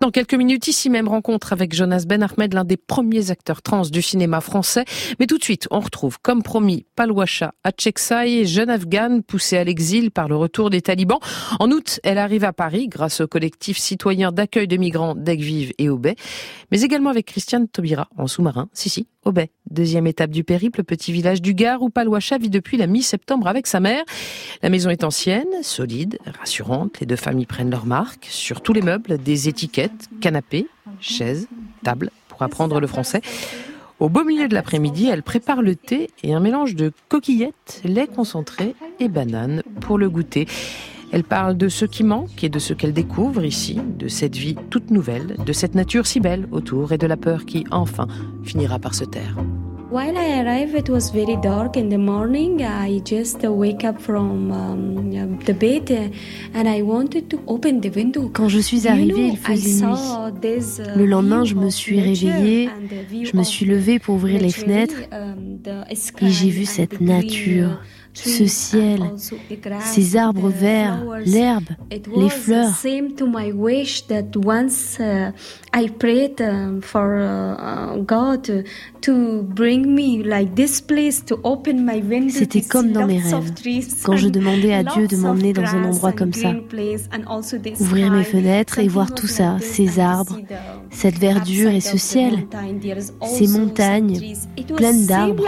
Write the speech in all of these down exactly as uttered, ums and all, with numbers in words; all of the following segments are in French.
Dans quelques minutes, ici même, rencontre avec Jonas Ben Ahmed, l'un des premiers acteurs trans du cinéma français. Mais tout de suite, on retrouve, comme promis, Palwasha Acheksaï, jeune afghane poussée à l'exil par le retour des talibans. En août, elle arrive à Paris grâce au collectif citoyen d'accueil de migrants d'Aigues-Vives et Aubais, mais également avec Christiane Taubira en sous-marin. Si, si, Aubais. Deuxième étape du périple, petit village du Gard où Palwasha vit depuis la mi-septembre avec sa mère. La maison est ancienne, solide, rassurante. Les deux familles prennent leur marque. Sur tous les meubles, des étiquettes, canapés, chaises, tables, pour apprendre le français. Au beau milieu de l'après-midi, elle prépare le thé et un mélange de coquillettes, lait concentré et bananes pour le goûter. Elle parle de ce qui manque et de ce qu'elle découvre ici, de cette vie toute nouvelle, de cette nature si belle autour et de la peur qui, enfin, finira par se taire. While I arrived, it was very dark in the morning. I just wake up from um, the bed and I wanted to open the window. Quand je suis arrivée, il faisait nuit. Le lendemain, je me suis réveillée, je me suis levée pour ouvrir les fenêtres et j'ai vu cette nature, ce ciel, ces arbres verts, l'herbe, les fleurs. C'était comme dans mes rêves, quand je demandais à Dieu de m'emmener dans un endroit comme ça. Ouvrir mes fenêtres et voir tout ça, ces arbres, cette verdure et ce ciel, ces montagnes pleines d'arbres.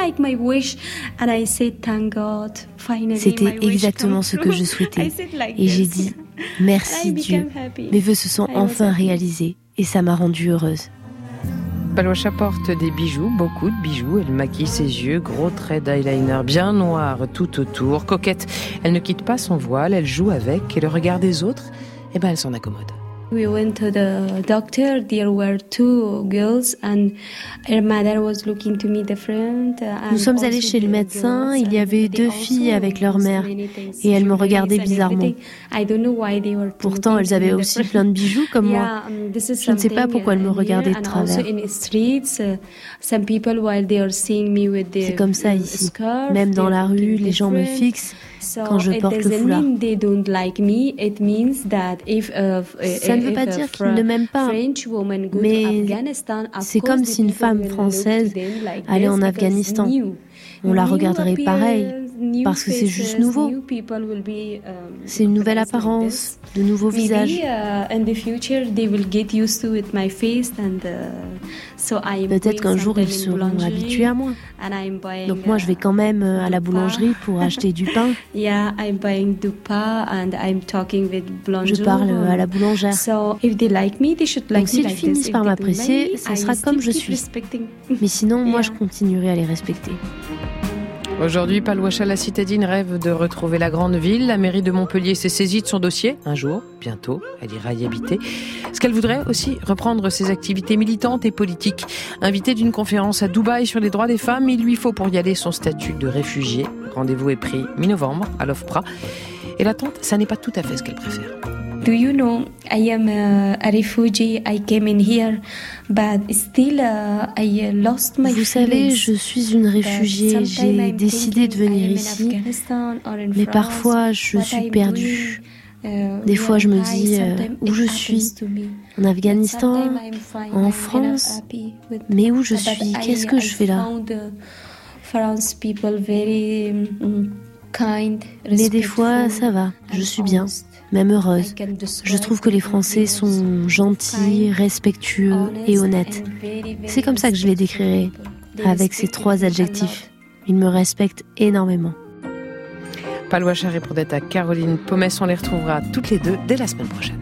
C'était exactement ce que je souhaitais. Et j'ai dit, merci Dieu, mes vœux se sont enfin réalisés et ça m'a rendue heureuse. Palwasha porte des bijoux, beaucoup de bijoux. Elle maquille ses yeux, gros traits d'eyeliner bien noirs tout autour. Coquette, elle ne quitte pas son voile, elle joue avec et le regard des autres, eh ben elle s'en accommode. We went to the doctor. There were two girls and her mother was looking to me different. Nous sommes allés chez le médecin. Il y avait deux filles avec leur mère et elles me regardaient bizarrement. Pourtant, elles avaient aussi plein de bijoux comme moi. Je ne sais pas pourquoi elles me regardaient de travers. C'est comme ça ici. Même dans la rue, les gens me fixent quand je porte le foulard. Ça ne veut pas dire qu'ils ne m'aiment pas, mais c'est comme si une femme française allait en Afghanistan. On la regarderait pareil, parce que c'est juste nouveau. C'est une nouvelle apparence, de nouveaux visages. Peut-être qu'un jour ils seront habitués à moi. Donc moi je vais quand même à la boulangerie pour acheter du pain. Je parle à la boulangère. Donc s'ils finissent par m'apprécier, ça sera comme je suis. Mais sinon, moi je continuerai à les respecter. Aujourd'hui, Palwasha la citadine rêve de retrouver la grande ville. La mairie de Montpellier s'est saisie de son dossier. Un jour, bientôt, elle ira y habiter. Ce qu'elle voudrait aussi, reprendre ses activités militantes et politiques. Invitée d'une conférence à Dubaï sur les droits des femmes, il lui faut pour y aller son statut de réfugiée. Rendez-vous est pris mi-novembre à l'OFPRA. Et l'attente, ça n'est pas tout à fait ce qu'elle préfère. Do you know, I am a, a refugee. I came in here, but still uh, I lost my Vous savez, je suis une réfugiée. J'ai décidé de venir ici, mais parfois je suis perdue. Des fois, je me dis euh, où je suis, en Afghanistan, en France, mais où je suis, qu'est-ce que je fais là? Mais des fois, ça va, je suis bien, même heureuse. Je trouve que les Français sont gentils, respectueux et honnêtes. C'est comme ça que je les décrirais, avec ces trois adjectifs. Ils me respectent énormément. Palwasha répondait à Caroline Pomès. On les retrouvera toutes les deux dès la semaine prochaine.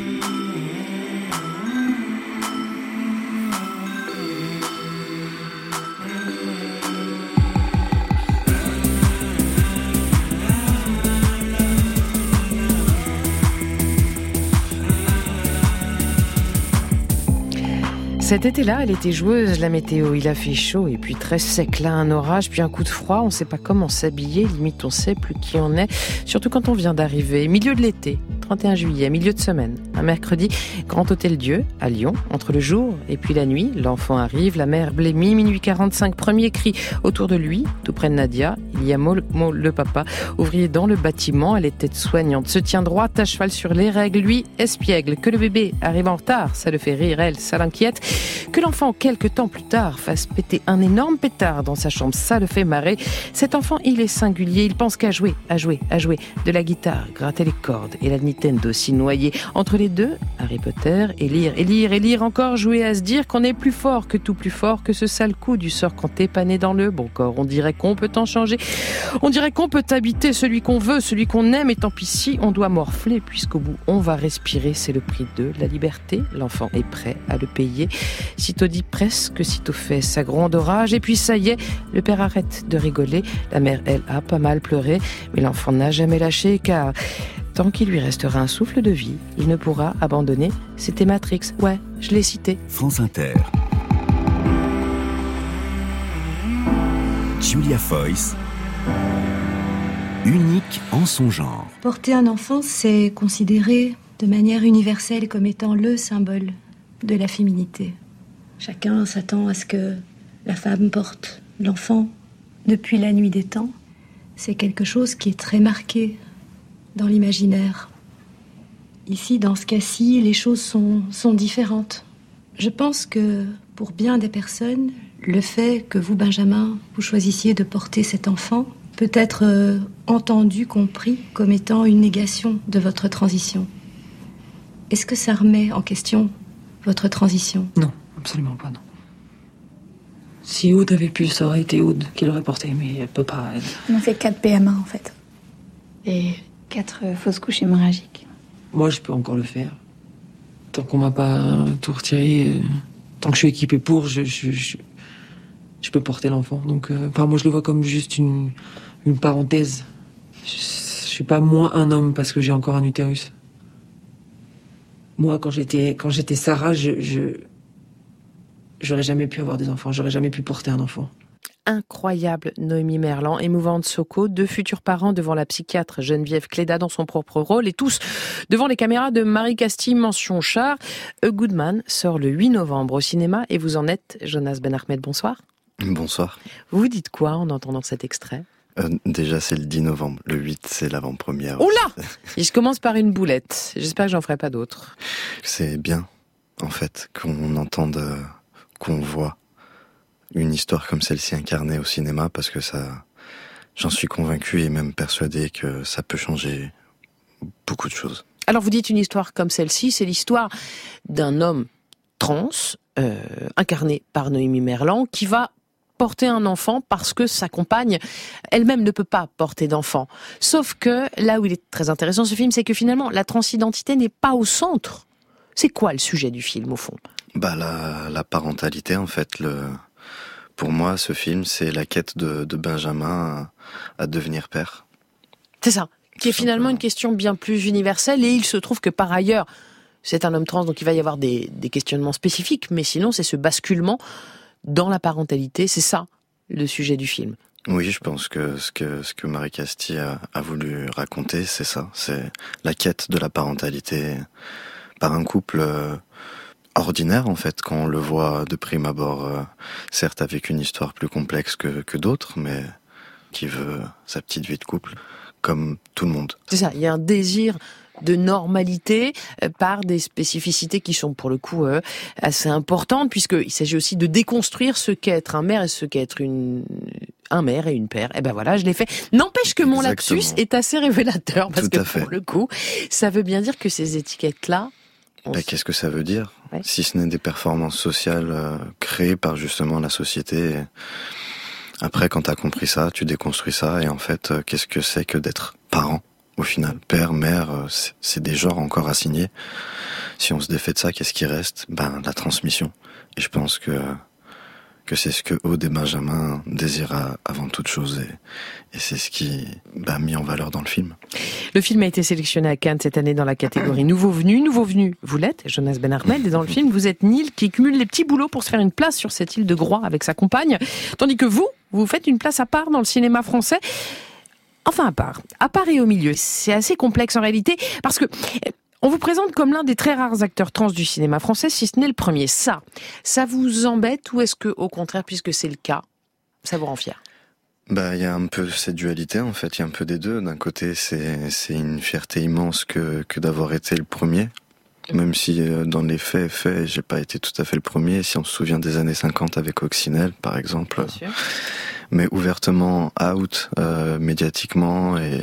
Cet été-là, elle était joueuse, la météo. Il a fait chaud et puis très sec. Là, un orage, puis un coup de froid. On ne sait pas comment s'habiller. Limite, on ne sait plus qui on est. Surtout quand on vient d'arriver. Milieu de l'été, trente et un juillet, milieu de semaine. Un mercredi, Grand Hôtel Dieu, à Lyon. Entre le jour et puis la nuit, l'enfant arrive. La mère blêmit, minuit quarante-cinq. Premier cri autour de lui, tout près de Nadia. Il y a Maud, Maud, le papa, ouvrier dans le bâtiment, elle était soignante, se tient droite à cheval sur les règles, lui espiègle. Que le bébé arrive en retard, ça le fait rire, elle, ça l'inquiète. Que l'enfant, quelques temps plus tard, fasse péter un énorme pétard dans sa chambre, ça le fait marrer. Cet enfant, il est singulier, il pense qu'à jouer, à jouer, à jouer. De la guitare, gratter les cordes et la Nintendo s'y noyer. Entre les deux, Harry Potter et lire, et lire, et lire encore, jouer à se dire qu'on est plus fort que tout, plus fort que ce sale coup du sort quand t'es pané dans le bon corps. On dirait qu'on peut en changer. On dirait qu'on peut habiter celui qu'on veut, celui qu'on aime, et tant pis si on doit morfler, puisqu'au bout on va respirer, c'est le prix de la liberté. L'enfant est prêt à le payer. Sitôt dit presque, sitôt fait, ça gronde orage, et puis ça y est, le père arrête de rigoler. La mère, elle, a pas mal pleuré, mais l'enfant n'a jamais lâché, car tant qu'il lui restera un souffle de vie, il ne pourra abandonner. C'était Matrix, ouais, je l'ai cité. France Inter. Julia Foyce, unique en son genre. Porter un enfant, c'est considéré de manière universelle comme étant le symbole de la féminité. Chacun s'attend à ce que la femme porte l'enfant depuis la nuit des temps. C'est quelque chose qui est très marqué dans l'imaginaire. Ici, dans ce cas-ci, les choses sont, sont différentes. Je pense que pour bien des personnes, le fait que vous, Benjamin, vous choisissiez de porter cet enfant peut être euh, entendu, compris comme étant une négation de votre transition. Est-ce que ça remet en question votre transition ? Non, absolument pas, non. Si Aude avait pu, ça aurait été Aude qui l'aurait porté, mais elle peut pas. Elle... On a fait quatre P M A, en fait. Et quatre euh, fausses couches hémorragiques. Moi, je peux encore le faire. Tant qu'on m'a pas tout retiré, euh, tant que je suis équipé pour, je... je, je... je peux porter l'enfant. Donc, euh, enfin, moi, je le vois comme juste une, une parenthèse. Je, je suis pas moins un homme parce que j'ai encore un utérus. Moi, quand j'étais, quand j'étais Sarah, je, je, j'aurais jamais pu avoir des enfants. J'aurais jamais pu porter un enfant. Incroyable Noémie Merlan, émouvante Soko, deux futurs parents devant la psychiatre Geneviève Cléda dans son propre rôle et tous devant les caméras de Marie Castille, mention char. A Good Man sort le huit novembre au cinéma et vous en êtes Jonas Ben Ahmed, bonsoir. Bonsoir. Vous vous dites quoi en entendant cet extrait ? euh, Déjà, c'est le dix novembre. Le huit, c'est l'avant-première. Oula ! Et je commence par une boulette. J'espère que j'en ferai pas d'autres. C'est bien, en fait, qu'on entende, euh, qu'on voit une histoire comme celle-ci incarnée au cinéma, parce que ça, j'en suis convaincu et même persuadé que ça peut changer beaucoup de choses. Alors, vous dites une histoire comme celle-ci, c'est l'histoire d'un homme trans, euh, incarné par Noémie Merlan, qui va porter un enfant parce que sa compagne elle-même ne peut pas porter d'enfant. Sauf que là où il est très intéressant ce film, c'est que finalement la transidentité n'est pas au centre. C'est quoi le sujet du film au fond ? Bah la, la parentalité en fait. Le, pour moi, ce film, c'est la quête de, de Benjamin à, à devenir père. C'est ça, qui est finalement une question bien plus universelle, et il se trouve que par ailleurs, c'est un homme trans, donc il va y avoir des, des questionnements spécifiques, mais sinon c'est ce basculement dans la parentalité, c'est ça le sujet du film. Oui, je pense que ce que, ce que Marie Castille a, a voulu raconter, c'est ça. C'est la quête de la parentalité par un couple euh, ordinaire, en fait, quand on le voit de prime abord, euh, certes avec une histoire plus complexe que, que d'autres, mais qui veut sa petite vie de couple, comme tout le monde. C'est ça, il y a un désir de normalité euh, par des spécificités qui sont pour le coup euh, assez importantes, puisqu'il s'agit aussi de déconstruire ce qu'est être un mère et ce qu'est être une... un mère et une père. Et ben voilà, je l'ai fait. N'empêche que mon Exactement. lapsus est assez révélateur, parce Tout que pour le coup, ça veut bien dire que ces étiquettes-là... Bah, s... Qu'est-ce que ça veut dire ? Ouais. Si ce n'est des performances sociales euh, créées par justement la société. Après, quand t'as compris ça, tu déconstruis ça, et en fait, euh, qu'est-ce que c'est que d'être parent ? Au final, père, mère, c'est des genres encore assignées. Si on se défait de ça, qu'est-ce qui reste ? Ben, la transmission. Et je pense que que c'est ce que Aude et Benjamin désirent avant toute chose, et, et c'est ce qui ben, mis en valeur dans le film. Le film a été sélectionné à Cannes cette année dans la catégorie Nouveau Venu. Nouveau Venu, vous l'êtes, Jonas Ben Ahmed, et dans le film, vous êtes Neil qui cumule les petits boulots pour se faire une place sur cette île de Groix avec sa compagne, tandis que vous, vous faites une place à part dans le cinéma français. Enfin, à part. À part et au milieu. C'est assez complexe en réalité, parce que on vous présente comme l'un des très rares acteurs trans du cinéma français, si ce n'est le premier. Ça, ça vous embête, ou est-ce que, au contraire, puisque c'est le cas, ça vous rend fier ? Bah, il y a un peu cette dualité, en fait. Il y a un peu des deux. D'un côté, c'est, c'est une fierté immense que, que d'avoir été le premier. Même si, euh, dans les faits, faits, j'ai pas été tout à fait le premier. Si on se souvient des années cinquante avec Coccinelle, par exemple. Bien sûr. Mais ouvertement out, euh, médiatiquement et,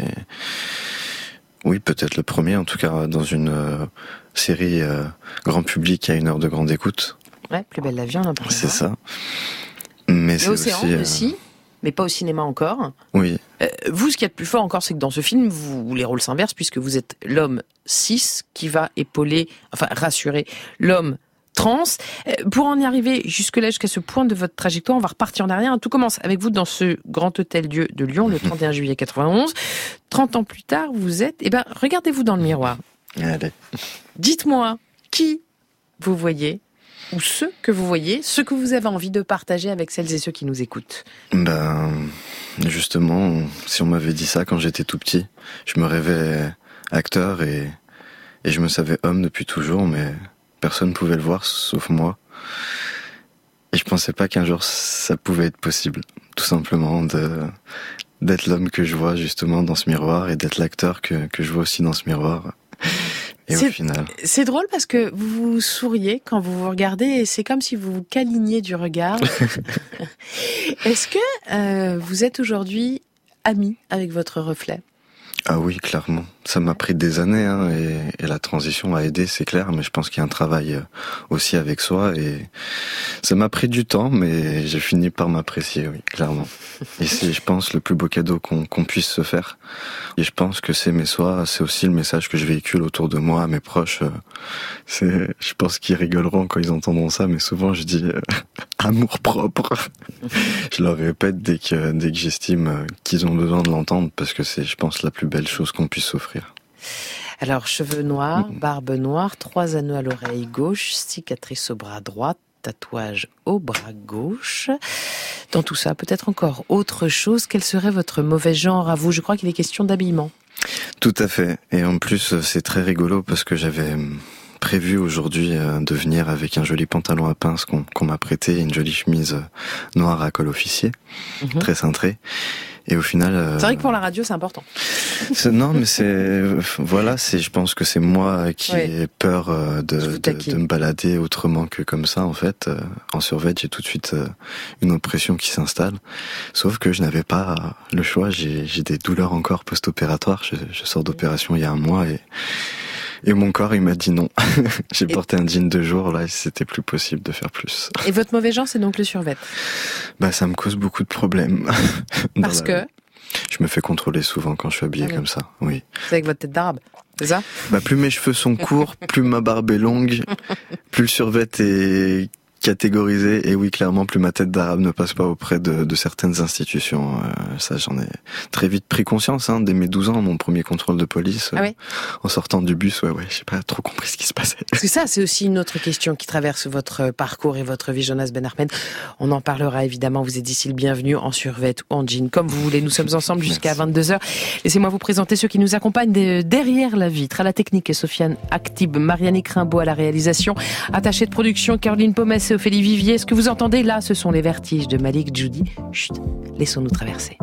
oui, peut-être le premier, en tout cas, dans une euh, série euh, grand public à une heure de grande écoute. Ouais, Plus belle la vie, on en parle. C'est ça. Mais et c'est Océan aussi, euh... aussi, mais pas au cinéma encore. Oui. Euh, vous, ce qu'il y a de plus fort encore, c'est que dans ce film, vous, les rôles s'inversent, puisque vous êtes l'homme cis qui va épauler, enfin rassurer l'homme trans. Euh, pour en y arriver jusque-là, jusqu'à ce point de votre trajectoire, on va repartir en arrière. Tout commence avec vous dans ce Grand Hôtel-Dieu de Lyon, le trente et un juillet quatre-vingt-onze. trente ans plus tard, vous êtes... Eh ben, regardez-vous dans le miroir. Allez. Dites-moi, qui vous voyez, ou ceux que vous voyez, ceux que vous avez envie de partager avec celles et ceux qui nous écoutent. Ben, justement, si on m'avait dit ça quand j'étais tout petit, je me rêvais acteur et, et je me savais homme depuis toujours, mais personne ne pouvait le voir, sauf moi. Et je pensais pas qu'un jour ça pouvait être possible, tout simplement, de, d'être l'homme que je vois justement dans ce miroir et d'être l'acteur que, que je vois aussi dans ce miroir. Et c'est, au final... c'est drôle parce que vous souriez quand vous vous regardez et c'est comme si vous vous câliniez du regard. Est-ce que euh, vous êtes aujourd'hui ami avec votre reflet ? Ah oui, clairement. Ça m'a pris des années, hein, et, et la transition a aidé, c'est clair, mais je pense qu'il y a un travail aussi avec soi, et ça m'a pris du temps, mais j'ai fini par m'apprécier, oui, clairement. Et c'est, je pense, le plus beau cadeau qu'on, qu'on puisse se faire. Et je pense que s'aimer soi, c'est aussi le message que je véhicule autour de moi, à mes proches. C'est, je pense qu'ils rigoleront quand ils entendront ça, mais souvent je dis euh, amour propre. Je leur répète dès que, dès que j'estime qu'ils ont besoin de l'entendre, parce que c'est, je pense, la plus belle chose qu'on puisse s'offrir. Alors, cheveux noirs, barbe noire, trois anneaux à l'oreille gauche, cicatrice au bras droit, tatouage au bras gauche. Dans tout ça, peut-être encore autre chose. Quel serait votre mauvais genre à vous ? Je crois qu'il est question d'habillement. Tout à fait. Et en plus, c'est très rigolo parce que j'avais prévu aujourd'hui de venir avec un joli pantalon à pince qu'on, qu'on m'a prêté et une jolie chemise noire à col officier, mmh. très cintrée. Et au final, euh... c'est vrai que pour la radio, c'est important. C'est, non, mais c'est voilà, c'est. Je pense que c'est moi qui ouais. ai peur euh, de, de, de me balader autrement que comme ça. En fait, euh, en survêt, j'ai tout de suite euh, une oppression qui s'installe. Sauf que je n'avais pas le choix. J'ai, j'ai des douleurs encore post-opératoires. Je, je sors d'opération il y a un mois et. Et mon corps, il m'a dit non. J'ai et... porté un jean de jour, là, et c'était plus possible de faire plus. Et votre mauvais genre, c'est donc le survêt ? Bah, ça me cause beaucoup de problèmes. Parce que ? Je me fais contrôler souvent quand je suis habillé ah oui. comme ça, oui. C'est avec votre tête d'arabe, c'est ça ? Bah, plus mes cheveux sont courts, plus ma barbe est longue, plus le survêt est catégorisé, et oui, clairement, plus ma tête d'arabe ne passe pas auprès de, de certaines institutions. Euh, ça, j'en ai très vite pris conscience, hein, dès mes douze ans, mon premier contrôle de police, euh, ah oui. en sortant du bus, ouais, ouais, j'ai pas trop compris ce qui se passait. Parce que ça, c'est aussi une autre question qui traverse votre parcours et votre vie, Jonas Ben Ahmed. On en parlera évidemment, vous êtes ici le bienvenu, en survêt ou en jean, comme vous voulez. Nous sommes ensemble jusqu'à vingt-deux heures. Laissez-moi vous présenter ceux qui nous accompagnent derrière la vitre. À la technique, et Sofiane Aktib, Marianne Crimbaud à la réalisation, attachée de production, Caroline Pomès et Ophélie Vivier. Ce que vous entendez là, ce sont les vertiges de Malik Djoudi. Chut, laissons-nous traverser.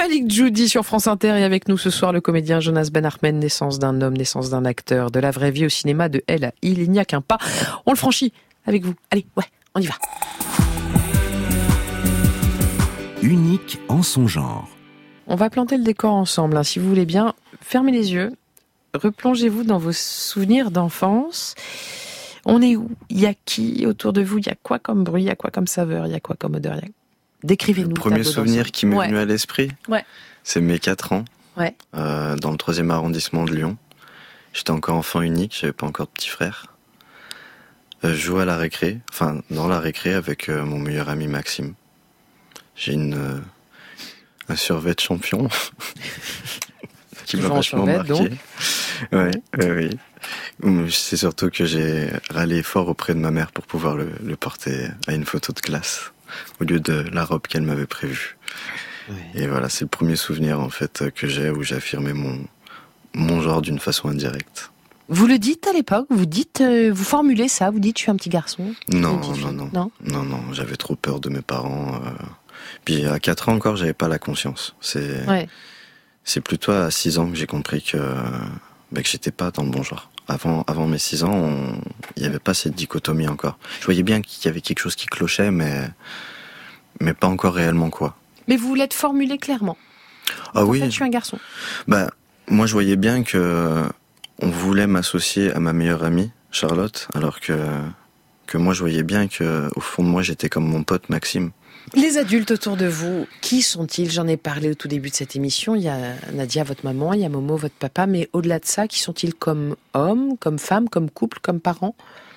Malik Djoudi sur France Inter et avec nous ce soir le comédien Jonas Ben Ahmed, naissance d'un homme, naissance d'un acteur, de la vraie vie au cinéma, de Elle à Il, il n'y a qu'un pas. On le franchit avec vous. Allez, ouais, on y va. Unique en son genre. On va planter le décor ensemble, hein, si vous voulez bien. Fermez les yeux, replongez-vous dans vos souvenirs d'enfance. On est où? Il y a qui autour de vous? Il y a quoi comme bruit? Il y a quoi comme saveur? Il y a quoi comme odeur? Décrivez-nous. Le premier souvenir qui m'est ouais. venu à l'esprit, ouais. c'est mes quatre ans, ouais. euh, dans le troisième arrondissement de Lyon. J'étais encore enfant unique, j'avais pas encore de petit frère. Euh, je jouais à la récré, enfin dans la récré avec euh, mon meilleur ami Maxime. J'ai une euh, un survêt de champion qui m'a vachement marqué. Donc. Ouais, ouais, oui. C'est surtout que j'ai râlé fort auprès de ma mère pour pouvoir le, le porter à une photo de classe au lieu de la robe qu'elle m'avait prévue. Ouais. Et voilà, c'est le premier souvenir en fait que j'ai où j'ai affirmé mon mon genre d'une façon indirecte. Vous le dites à l'époque, vous dites, euh, vous formulez ça, vous dites je suis un petit garçon. Non, non, non, non, non, non, j'avais trop peur de mes parents. Euh... Puis à quatre ans encore, j'avais pas la conscience. C'est, ouais. c'est plutôt à six ans que j'ai compris que, bah, que j'étais pas dans le bon genre. Avant, avant mes six ans, on... il y avait pas cette dichotomie encore. Je voyais bien qu'il y avait quelque chose qui clochait, mais, mais pas encore réellement quoi. Mais vous l'êtes formulé clairement. Ah oui. En fait, je suis un garçon. Bah, moi, je voyais bien que on voulait m'associer à ma meilleure amie, Charlotte, alors que, que moi, je voyais bien que, au fond de moi, j'étais comme mon pote Maxime. Les adultes autour de vous, qui sont-ils? J'en ai parlé au tout début de cette émission. Il y a Nadia, votre maman, il y a Momo, votre papa, mais au-delà de ça, qui sont-ils comme hommes, comme femmes, comme couple, comme parents?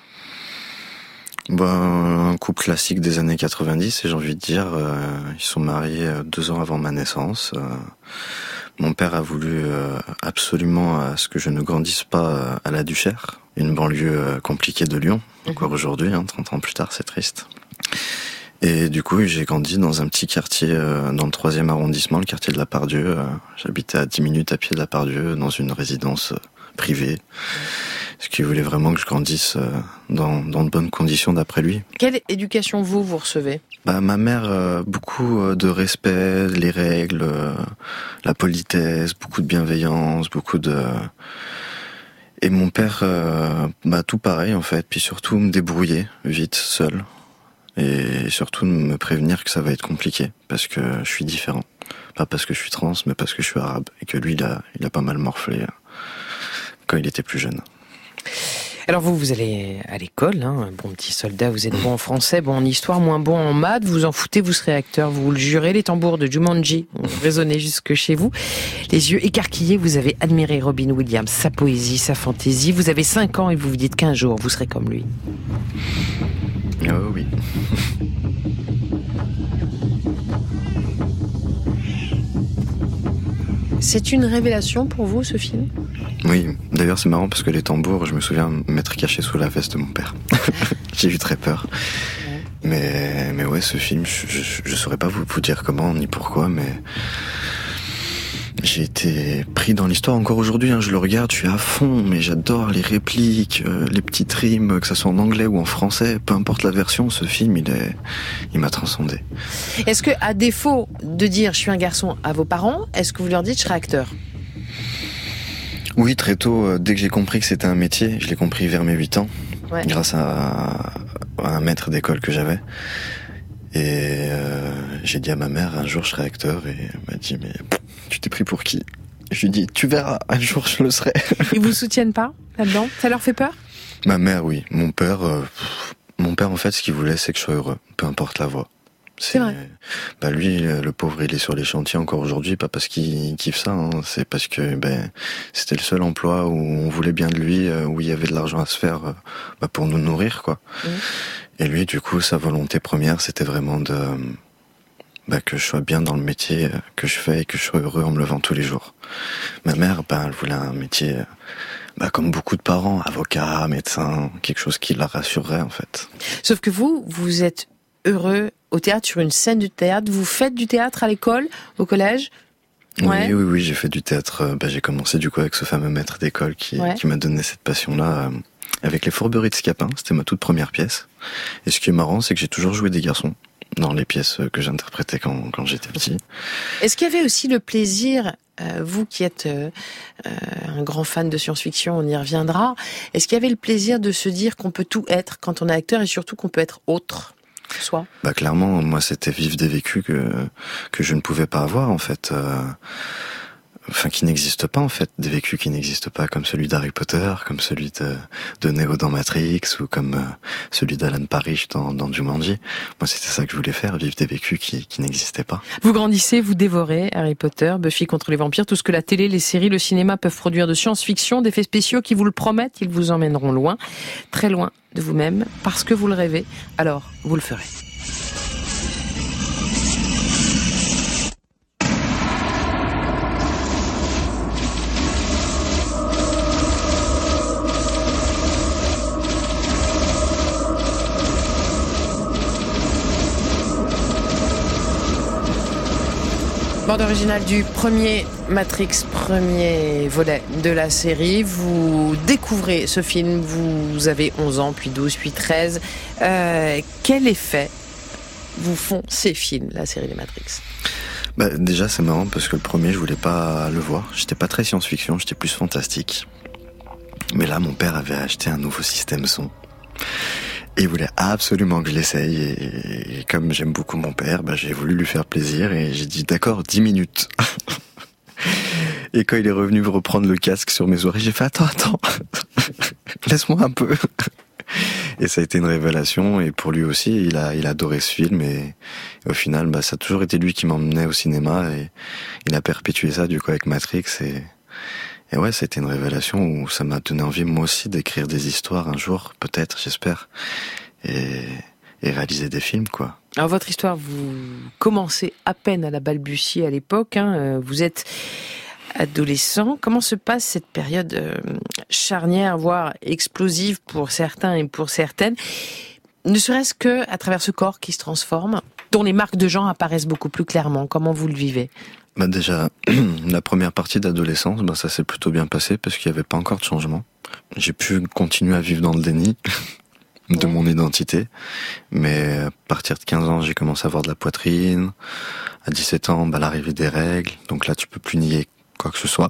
Ben, un couple classique des années quatre-vingt-dix, et j'ai envie de dire, euh, ils sont mariés deux ans avant ma naissance. Euh, mon père a voulu euh, absolument à ce que je ne grandisse pas à la Duchère, une banlieue euh, compliquée de Lyon, encore mmh. aujourd'hui, hein, trente ans plus tard, c'est triste. Et du coup, j'ai grandi dans un petit quartier euh, dans le troisième arrondissement, le quartier de la Pardieu. Euh, j'habitais à dix minutes à pied de la Pardieu, dans une résidence euh, privée. Ce qui voulait vraiment que je grandisse euh, dans, dans de bonnes conditions d'après lui. Quelle éducation vous, vous recevez? Bah, ma mère, euh, beaucoup euh, de respect, les règles, euh, la politesse, beaucoup de bienveillance, beaucoup de... Et mon père, euh, bah, tout pareil en fait, puis surtout me débrouiller vite, seul. Et surtout me prévenir que ça va être compliqué, parce que je suis différent. Pas parce que je suis trans, mais parce que je suis arabe, et que lui, il a, il a pas mal morflé euh, quand il était plus jeune. Alors vous, vous allez à l'école, hein, bon petit soldat, vous êtes bon en français, bon en histoire, moins bon en maths, vous en foutez, vous serez acteur, vous le jurez, les tambours de Jumanji ont résonné jusque chez vous. Les yeux écarquillés, vous avez admiré Robin Williams, sa poésie, sa fantaisie, vous avez cinq ans et vous vous dites qu'un jour, vous serez comme lui. Oh oui. C'est une révélation pour vous, ce film? Oui, d'ailleurs c'est marrant parce que les tambours, je me souviens m'être caché sous la veste de mon père. J'ai eu très peur. Ouais. Mais, mais ouais, ce film, je, je, je saurais pas vous, vous dire comment ni pourquoi, mais j'ai été pris dans l'histoire encore aujourd'hui. Hein, je le regarde, je suis à fond, mais j'adore les répliques, euh, les petites rimes, que ça soit en anglais ou en français, peu importe la version, ce film, il est, il m'a transcendé. Est-ce que, à défaut de dire je suis un garçon à vos parents, est-ce que vous leur dites je serai acteur? Oui, très tôt, euh, dès que j'ai compris que c'était un métier, je l'ai compris vers mes huit ans, ouais. grâce à, à un maître d'école que j'avais. Et euh, j'ai dit à ma mère, un jour je serai acteur, et elle m'a dit, mais pff, tu t'es pris pour qui? Je lui ai dit, tu verras, un jour je le serai. Ils vous soutiennent pas là-dedans? Ça leur fait peur? Ma mère, oui. Mon père, euh, pff, mon père en fait, ce qu'il voulait, c'est que je sois heureux, peu importe la voie. C'est, c'est vrai. Bah lui, le pauvre, il est sur les chantiers encore aujourd'hui, pas parce qu'il kiffe ça, hein, c'est parce que ben c'était le seul emploi où on voulait bien de lui, où il y avait de l'argent à se faire, bah, pour nous nourrir, quoi. Mmh. Et lui, du coup, sa volonté première, c'était vraiment de bah, que je sois bien dans le métier que je fais et que je sois heureux en me levant tous les jours. Ma mère, bah, elle voulait un métier, bah, comme beaucoup de parents, avocat, médecin, quelque chose qui la rassurerait, en fait. Sauf que vous, vous êtes heureux au théâtre, sur une scène du théâtre. Vous faites du théâtre à l'école, au collège? Ouais. Oui, oui, oui, j'ai fait du théâtre. Bah, j'ai commencé du coup avec ce fameux maître d'école qui, ouais. qui m'a donné cette passion-là, euh, avec les Fourberies de Scapin. C'était ma toute première pièce. Et ce qui est marrant, c'est que j'ai toujours joué des garçons. dans les pièces que j'interprétais quand, quand j'étais petit. Est-ce qu'il y avait aussi le plaisir, euh, vous qui êtes euh, un grand fan de science-fiction, on y reviendra, est-ce qu'il y avait le plaisir de se dire qu'on peut tout être quand on est acteur et surtout qu'on peut être autre, soi ? Bah clairement, moi c'était vivre des vécus que que je ne pouvais pas avoir en fait. Euh... Enfin, qui n'existent pas en fait, des vécus qui n'existent pas, comme celui d'Harry Potter, comme celui de, de Neo dans Matrix, ou comme euh, celui d'Alan Parrish dans, dans Jumanji. Moi, c'était ça que je voulais faire, vivre des vécus qui, qui n'existaient pas. Vous grandissez, vous dévorez Harry Potter, Buffy contre les vampires, tout ce que la télé, les séries, le cinéma peuvent produire de science-fiction, d'effets spéciaux qui vous le promettent, ils vous emmèneront loin, très loin de vous-même, parce que vous le rêvez. Alors, vous le ferez. Bande originale du premier Matrix, premier volet de la série. Vous découvrez ce film, vous avez onze ans, puis douze, puis treize. Euh, quel effet vous font ces films, la série des Matrix ? Bah, déjà, c'est marrant parce que le premier, je voulais pas le voir. J'étais pas très science-fiction, j'étais plus fantastique. Mais là, mon père avait acheté un nouveau système son. Et il voulait absolument que je l'essaye, et, et comme j'aime beaucoup mon père, bah, j'ai voulu lui faire plaisir, et j'ai dit d'accord, dix minutes. Et quand il est revenu reprendre le casque sur mes oreilles, j'ai fait attends, attends, laisse-moi un peu. Et ça a été une révélation, et pour lui aussi, il a, il a adoré ce film, et, et au final, bah, ça a toujours été lui qui m'emmenait au cinéma, et il a perpétué ça du coup avec Matrix, et Et ouais, c'était une révélation où ça m'a donné envie, moi aussi, d'écrire des histoires un jour, peut-être, j'espère, et, et réaliser des films, quoi. Alors, votre histoire, vous commencez à peine à la balbutier à l'époque, hein, vous êtes adolescent. Comment se passe cette période euh, charnière, voire explosive pour certains et pour certaines, ne serait-ce que à travers ce corps qui se transforme, dont les marques de genre apparaissent beaucoup plus clairement? Comment vous le vivez? Bah déjà, la première partie d'adolescence, bah ça s'est plutôt bien passé parce qu'il n'y avait pas encore de changement. J'ai pu continuer à vivre dans le déni de mon identité, mais à partir de quinze ans, j'ai commencé à avoir de la poitrine. À dix-sept ans, bah l'arrivée des règles, donc là tu peux plus nier quoi que ce soit.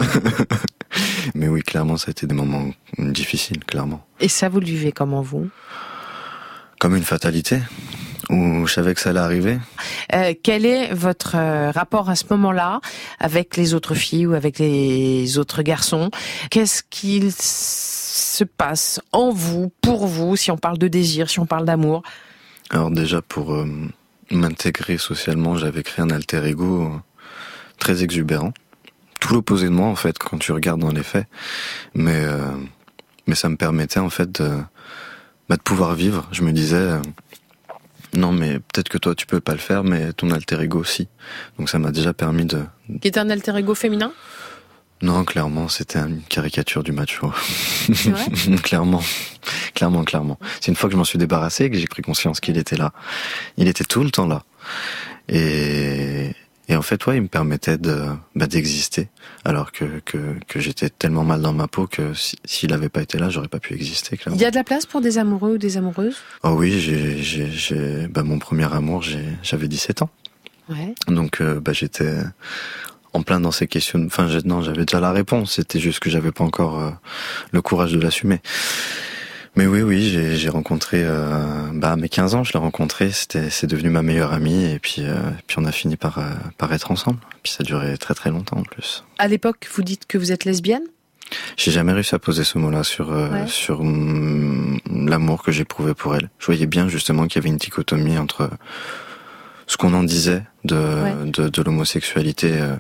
Mais oui, clairement, ça a été des moments difficiles, clairement. Et ça, vous le vivez comment, vous? Comme une fatalité, où je savais que ça allait arriver. Euh, quel est votre euh, rapport à ce moment-là avec les autres filles ou avec les autres garçons? Qu'est-ce qu'il se passe en vous, pour vous, si on parle de désir, si on parle d'amour? Alors déjà, pour euh, m'intégrer socialement, j'avais créé un alter ego euh, très exubérant. Tout l'opposé de moi, en fait, quand tu regardes dans les faits. Mais, euh, mais ça me permettait, en fait, de, bah, de pouvoir vivre. Je me disais... Euh, non, mais peut-être que toi, tu peux pas le faire, mais ton alter ego, si. Donc ça m'a déjà permis de... Qui est un alter ego féminin? Non, clairement, c'était une caricature du macho. C'est vrai? Clairement, clairement, clairement. C'est une fois que je m'en suis débarrassé que j'ai pris conscience qu'il était là. Il était tout le temps là. Et... Et en fait, ouais, il me permettait de, bah, d'exister, alors que, que, que j'étais tellement mal dans ma peau que si, s'il avait pas été là, j'aurais pas pu exister, clairement. Il y a de la place pour des amoureux ou des amoureuses? Oh oui, j'ai, j'ai, j'ai, bah, mon premier amour, j'ai, j'avais dix-sept ans. Ouais. Donc, euh, bah, j'étais en plein dans ces questions, enfin, j'ai, non, j'avais déjà la réponse, c'était juste que j'avais pas encore euh, le courage de l'assumer. Mais oui, oui, j'ai, j'ai rencontré, euh, bah, à mes quinze ans, je l'ai rencontré, c'était, c'est devenu ma meilleure amie, et puis, euh, puis on a fini par, euh, par être ensemble. Puis ça a duré très très longtemps en plus. À l'époque, vous dites que vous êtes lesbienne? J'ai jamais réussi à poser ce mot-là sur, euh, ouais. sur mm, l'amour que j'éprouvais pour elle. Je voyais bien justement qu'il y avait une dichotomie entre ce qu'on en disait de, ouais. de, de l'homosexualité euh,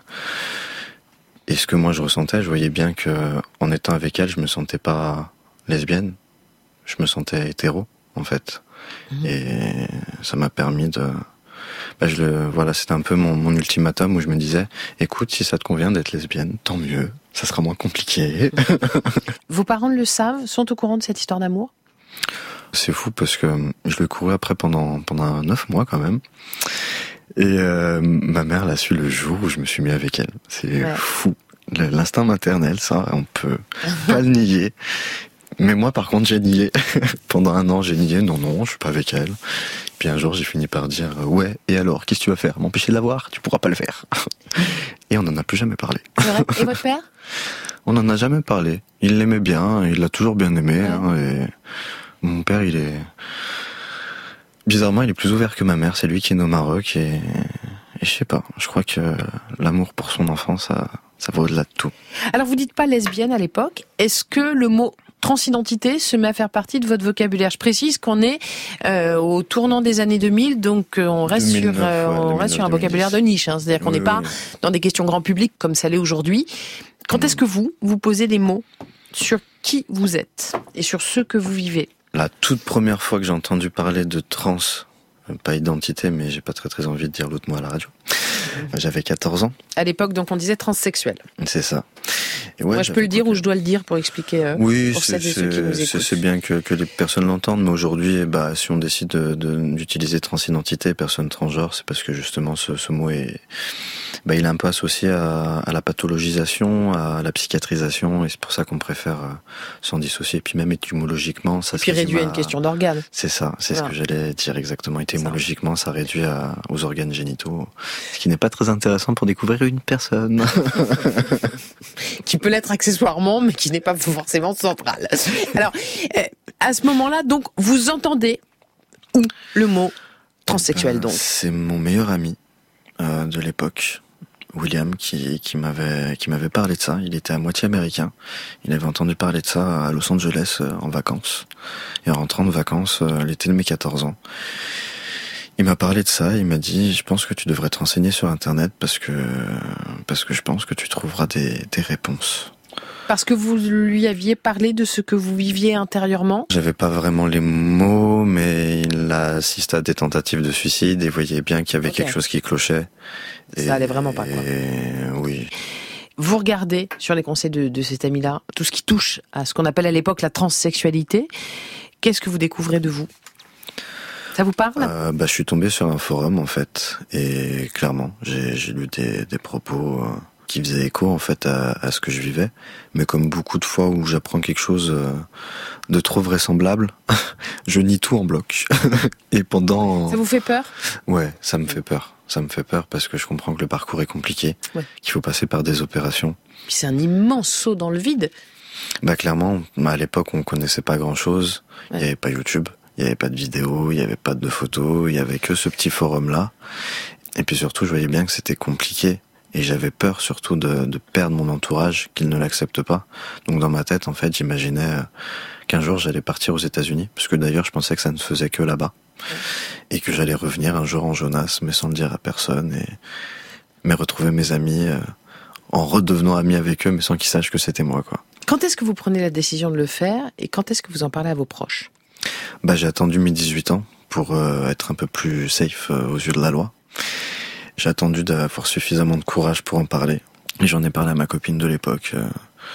et ce que moi je ressentais. Je voyais bien que en étant avec elle, je me sentais pas lesbienne. Je me sentais hétéro, en fait. Mmh. Et ça m'a permis de... Bah, je le... Voilà, c'était un peu mon, mon ultimatum où je me disais, écoute, si ça te convient d'être lesbienne, tant mieux, ça sera moins compliqué. Vos parents le savent, sont au courant de cette histoire d'amour? C'est fou parce que je l'ai couru après pendant, pendant neuf mois quand même. Et euh, ma mère l'a su le jour où je me suis mis avec elle. C'est ouais. fou. L'instinct maternel, ça, on peut pas le nier. Mais moi, par contre, j'ai nié. Pendant un an, j'ai nié. Non, non, je suis pas avec elle. Puis un jour, j'ai fini par dire « Ouais, et alors, qu'est-ce que tu vas faire ? M'empêcher de l'avoir ? Tu pourras pas le faire. » Et on n'en a plus jamais parlé. C'est vrai. Et votre père ? On n'en a jamais parlé. Il l'aimait bien, il l'a toujours bien aimé. Ouais. Hein, et mon père, il est... Bizarrement, il est plus ouvert que ma mère. C'est lui qui est né au Maroc. Et, et je sais pas, je crois que l'amour pour son enfant, ça, ça va au-delà de tout. Alors, vous dites pas lesbienne à l'époque. Est-ce que le mot transidentité se met à faire partie de votre vocabulaire ? Je précise qu'on est euh, au tournant des années deux mille, donc euh, on reste deux mille neuf, sur, euh, ouais, on deux mille neuf, reste sur un vocabulaire de niche. Hein, c'est-à-dire qu'on n'est oui, pas oui. dans des questions grand public comme ça l'est aujourd'hui. Quand est-ce que vous, vous posez des mots sur qui vous êtes et sur ce que vous vivez ? La toute première fois que j'ai entendu parler de trans, pas identité, mais j'ai pas très très envie de dire l'autre mot à la radio. J'avais quatorze ans. À l'époque, donc, on disait transsexuel. C'est ça. Et ouais, Moi, je peux le dire ou je dois le dire pour expliquer euh, oui, pour c'est, celles et ceux qui nous c'est, écoutent. c'est bien que, que les personnes l'entendent, mais aujourd'hui, bah, si on décide de, de, d'utiliser transidentité, personne transgenre, c'est parce que justement ce, ce mot est, bah, il est un peu associé à, à la pathologisation, à la psychiatrisation, et c'est pour ça qu'on préfère euh, s'en dissocier. Et puis même étymologiquement, ça. Et puis réduit à une question d'organes. C'est ça, c'est voilà. ce que j'allais dire exactement. Étymologiquement, ça, ça réduit à, aux organes génitaux, ce qui n'est pas très intéressant pour découvrir une personne. Qui peut l'être accessoirement, mais qui n'est pas forcément central. Alors, euh, à ce moment-là, donc, vous entendez où le mot transsexuel, donc ? C'est mon meilleur ami euh, de l'époque, William, qui, qui m'avait qui m'avait parlé de ça. Il était à moitié américain. Il avait entendu parler de ça à Los Angeles euh, en vacances. Et en rentrant de vacances, euh, l'été de mes quatorze ans, il m'a parlé de ça. Il m'a dit, je pense que tu devrais te renseigner sur Internet parce que parce que je pense que tu trouveras des des réponses. Parce que vous lui aviez parlé de ce que vous viviez intérieurement ? J'avais pas vraiment les mots, mais il a assisté à des tentatives de suicide et voyait bien qu'il y avait okay. quelque chose qui clochait. Ça et, allait vraiment pas, quoi. Et, oui. Vous regardez sur les conseils de, de cet ami-là, tout ce qui touche à ce qu'on appelle à l'époque la transsexualité. Qu'est-ce que vous découvrez de vous ? Ça vous parle ? euh, bah, je suis tombé sur un forum, en fait, et clairement, j'ai, j'ai lu des, des propos euh, qui faisaient écho, en fait, à, à ce que je vivais. Mais comme beaucoup de fois où j'apprends quelque chose euh, de trop vraisemblable, je nie tout en bloc. Et pendant... Ça vous fait peur ? Ouais, ça me fait peur. Ça me fait peur parce que je comprends que le parcours est compliqué, ouais. qu'il faut passer par des opérations. Puis c'est un immense saut dans le vide. Bah clairement, bah, à l'époque, on connaissait pas grand-chose. Il ouais. y avait pas YouTube. Il n'y avait pas de vidéos, il n'y avait pas de photos, il n'y avait que ce petit forum-là. Et puis surtout, je voyais bien que c'était compliqué. Et j'avais peur surtout de, de perdre mon entourage, qu'ils ne l'acceptent pas. Donc dans ma tête, en fait, j'imaginais qu'un jour, j'allais partir aux États-Unis. Parce que d'ailleurs, je pensais que ça ne se faisait que là-bas. Et que j'allais revenir un jour en Jonas, mais sans le dire à personne. Et mais retrouver mes amis en redevenant ami avec eux, mais sans qu'ils sachent que c'était moi, quoi. Quand est-ce que vous prenez la décision de le faire et quand est-ce que vous en parlez à vos proches ? Bah, j'ai attendu mes dix-huit ans pour euh, être un peu plus safe euh, aux yeux de la loi. J'ai attendu d'avoir suffisamment de courage pour en parler. Et j'en ai parlé à ma copine de l'époque. Euh,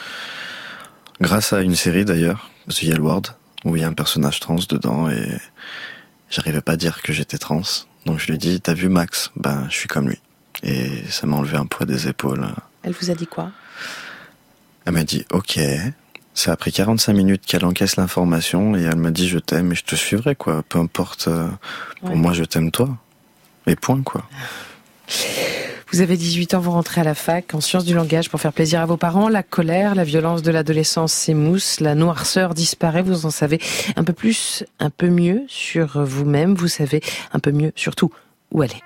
grâce à une série d'ailleurs, The Yale World, où il y a un personnage trans dedans et j'arrivais pas à dire que j'étais trans. Donc je lui ai dit, t'as vu Max ? Ben, je suis comme lui. Et ça m'a enlevé un poids des épaules. Elle vous a dit quoi ? Elle m'a dit, ok... Ça a pris quarante-cinq minutes qu'elle encaisse l'information et elle m'a dit je t'aime et je te suivrai, quoi. Peu importe, euh, pour ouais. moi je t'aime toi. Et point, quoi. Vous avez dix-huit ans, vous rentrez à la fac en sciences du langage pour faire plaisir à vos parents. La colère, la violence de l'adolescence s'émousse, la noirceur disparaît. Vous en savez un peu plus, un peu mieux sur vous-même. Vous savez un peu mieux surtout où aller.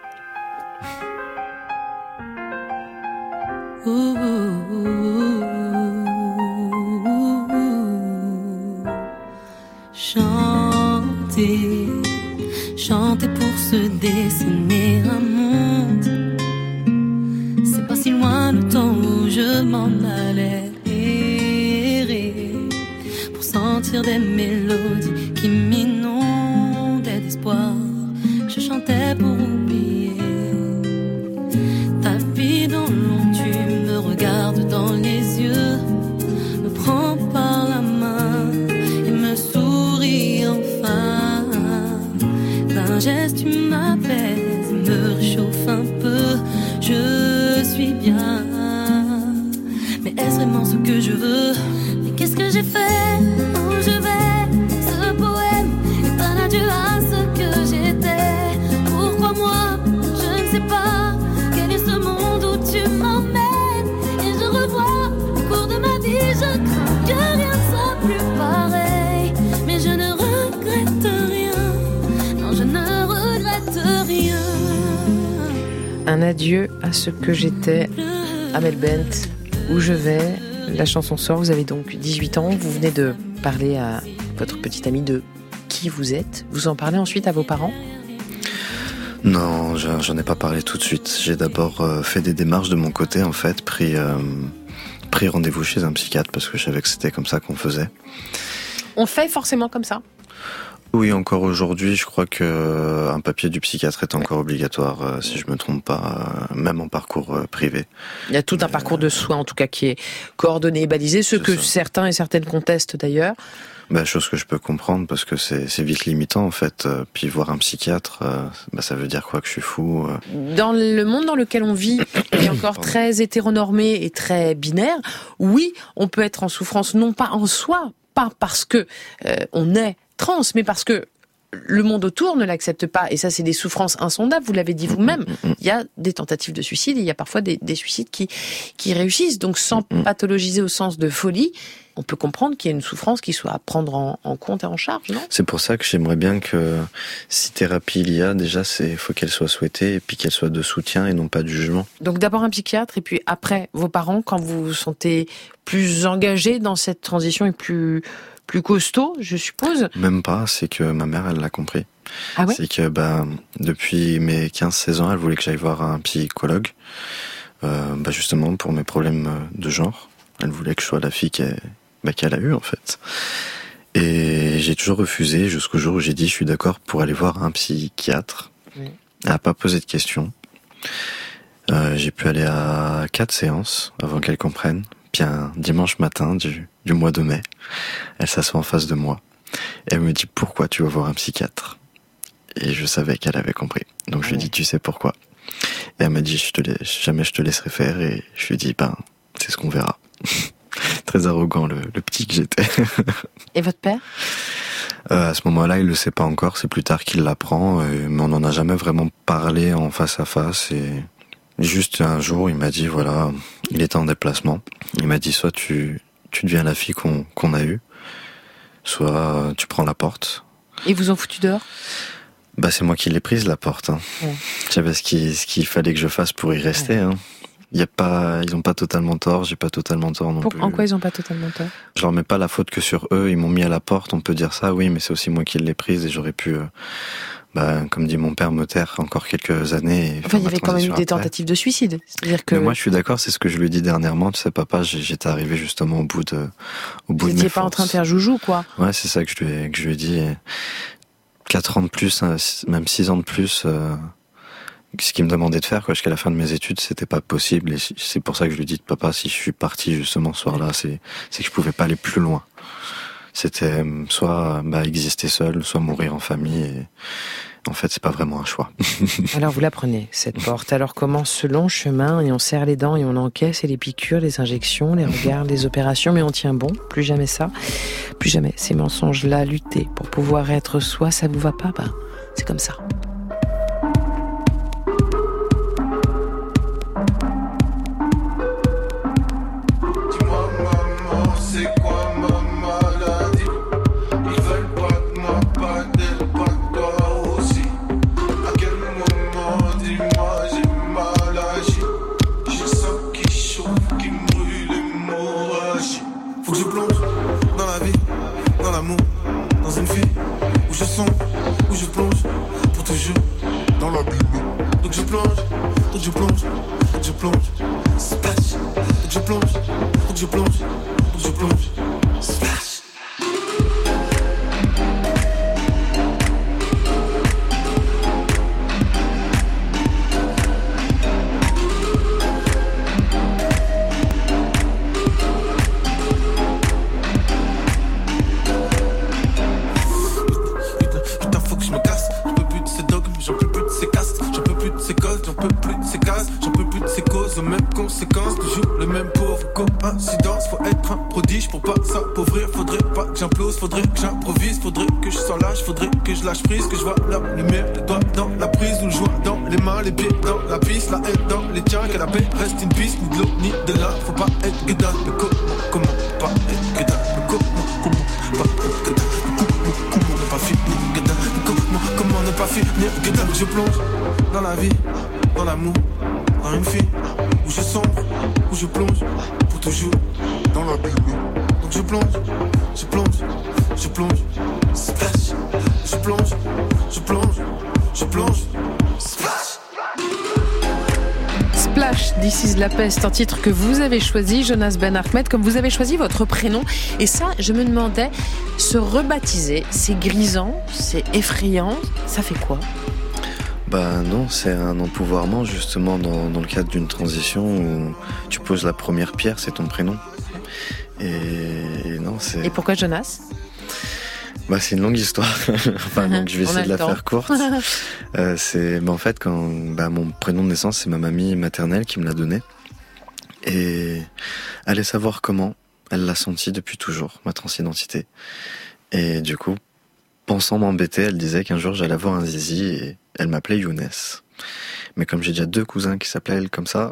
Ouh, ouh, ouh. Chanter, chanter pour se dessiner un monde. C'est pas si loin le temps où je m'en allais errer pour sentir des mélodies qui m'inondaient d'espoir. Je chantais pour oublier ta vie dans l'ombre. Tu me regardes dans les yeux, me prends par la main et me souris enfin. D'un geste tu m'apaises, me réchauffe un peu. Je suis bien, mais est-ce vraiment ce que je veux? Mais qu'est-ce que j'ai fait? Où je vais? Ce poème est un adieu à ce que j'ai n'apporte rien. Un adieu à ce que j'étais, Amel Bent, Où je vais. La chanson sort, vous avez donc dix-huit ans, vous venez de parler à votre petite amie de qui vous êtes. Vous en parlez ensuite à vos parents ? Non, j'en ai pas parlé tout de suite. J'ai d'abord euh, fait des démarches de mon côté, en fait, pris, euh, pris rendez-vous chez un psychiatre parce que je savais que c'était comme ça qu'on faisait. On fait forcément comme ça ? Oui, encore aujourd'hui, je crois que un papier du psychiatre est encore ouais. obligatoire, euh, si je me trompe pas, euh, même en parcours euh, privé. Il y a tout un Mais parcours de soins, en tout cas, qui est coordonné et balisé, ce que ça. certains et certaines contestent d'ailleurs. Bah, chose que je peux comprendre, parce que c'est, c'est vite limitant, en fait. Euh, puis voir un psychiatre, euh, bah, ça veut dire quoi, que je suis fou euh... Dans le monde dans lequel on vit, qui est encore très hétéronormé et très binaire, oui, on peut être en souffrance, non pas en soi, pas parce que euh, on est trans, mais parce que le monde autour ne l'accepte pas. Et ça, c'est des souffrances insondables, vous l'avez dit vous-même. Il y a des tentatives de suicide et il y a parfois des, des suicides qui, qui réussissent. Donc, sans pathologiser au sens de folie, on peut comprendre qu'il y a une souffrance qui soit à prendre en, en compte et en charge, non ? C'est pour ça que j'aimerais bien que, si thérapie il y a, déjà, c'est, faut qu'elle soit souhaitée et puis qu'elle soit de soutien et non pas de jugement. Donc, d'abord un psychiatre et puis après, vos parents, quand vous vous sentez plus engagé dans cette transition et plus... plus costaud, je suppose. Même pas, c'est que ma mère, elle l'a compris. Ah ouais ? C'est que bah, depuis mes quinze seize ans, elle voulait que j'aille voir un psychologue, euh, bah, justement pour mes problèmes de genre. Elle voulait que je sois la fille qu'elle, bah, qu'elle a eue, en fait. Et j'ai toujours refusé jusqu'au jour où j'ai dit je suis d'accord pour aller voir un psychiatre. Oui. Elle n'a pas posé de questions. Euh, j'ai pu aller à quatre séances avant qu'elle comprenne. Puis un dimanche matin du, du mois de mai, elle s'assoit en face de moi. Et elle me dit « Pourquoi tu vas voir un psychiatre ?» Et je savais qu'elle avait compris. Donc je lui ai dit « Tu sais pourquoi ?» Et elle m'a dit je te laisse, « Jamais je te laisserai faire. » Et je lui ai dit « Ben, c'est ce qu'on verra. » Très arrogant, le, le petit que j'étais. Et votre père ? euh, À ce moment-là, il le sait pas encore. C'est plus tard qu'il l'apprend. Euh, mais on n'en a jamais vraiment parlé en face à face. Et... juste un jour, il m'a dit, voilà, il était en déplacement. Il m'a dit, soit tu, tu deviens la fille qu'on, qu'on a eue, soit tu prends la porte. Et vous ont foutu dehors ? Bah, c'est moi qui l'ai prise, la porte. Hein. Ouais. Je savais ce qu'il, ce qu'il fallait que je fasse pour y rester. Ouais. Hein. Il y a pas, ils ont pas totalement tort, j'ai pas totalement tort non pour, plus. En quoi ils ont pas totalement tort ? Je leur mets pas la faute que sur eux, ils m'ont mis à la porte, on peut dire ça, oui, mais c'est aussi moi qui l'ai prise et j'aurais pu... Euh, Bah, comme dit mon père, me taire encore quelques années. Et enfin, il y avait quand même eu des tentatives de suicide. C'est-à-dire que... Mais moi, je suis d'accord, c'est ce que je lui ai dit dernièrement. Tu sais, papa, j'étais arrivé justement au bout de, au bout Vous de mes n'étiez pas forces. en train de faire joujou, quoi. Ouais, c'est ça que je lui ai, que je lui ai dit. Quatre ans de plus, même six ans de plus, euh, ce qu'il me demandait de faire, quoi, jusqu'à la fin de mes études, c'était pas possible. Et c'est pour ça que je lui ai dit, papa, si je suis parti justement ce soir-là, c'est, c'est que je pouvais pas aller plus loin. C'était soit bah, exister seul, soit mourir en famille. Et en fait, c'est pas vraiment un choix. Alors vous la prenez, cette porte. Alors commence ce long chemin et on serre les dents et on encaisse et les piqûres, les injections, les regards, les opérations, mais on tient bon. Plus jamais ça. Plus jamais ces mensonges-là. Lutter pour pouvoir être soi, ça vous va pas ? Bah, c'est comme ça. finir au ghetto. Donc je plonge dans la vie, dans l'amour, dans une fille où je sombre, où je plonge pour toujours dans la Bible. Donc je plonge, je plonge, je plonge, splash. Je plonge, je plonge, je plonge, splash. Splash, This is la peste, un titre que vous avez choisi, Jonas Ben Ahmed, comme vous avez choisi votre prénom. Et ça, je me demandais, se rebaptiser, c'est grisant, c'est effrayant, ça fait quoi ? Bah non, c'est un empouvoirment justement dans, dans le cadre d'une transition où tu poses la première pierre, c'est ton prénom. Et non, c'est... Et pourquoi Jonas ? Bah c'est une longue histoire. Enfin donc je vais essayer de la temps. faire courte. euh, c'est bah, en fait quand bah, mon prénom de naissance c'est ma mamie maternelle qui me l'a donné et allez savoir comment elle l'a senti depuis toujours ma transidentité. Et du coup pensant m'embêter, elle disait qu'un jour j'allais avoir un zizi et elle m'appelait Younes. Mais comme j'ai déjà deux cousins qui s'appellent comme ça,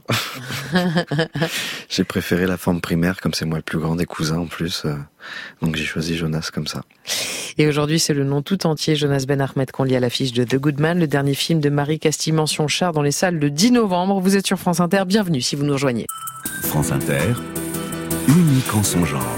j'ai préféré la forme primaire, comme c'est moi le plus grand des cousins en plus. Euh, donc j'ai choisi Jonas comme ça. Et aujourd'hui, c'est le nom tout entier, Jonas Ben Ahmed, qu'on lit à l'affiche de The Good Man, le dernier film de Marie Castille-Mention-Char dans les salles le dix novembre. Vous êtes sur France Inter, bienvenue si vous nous rejoignez. France Inter, unique en son genre.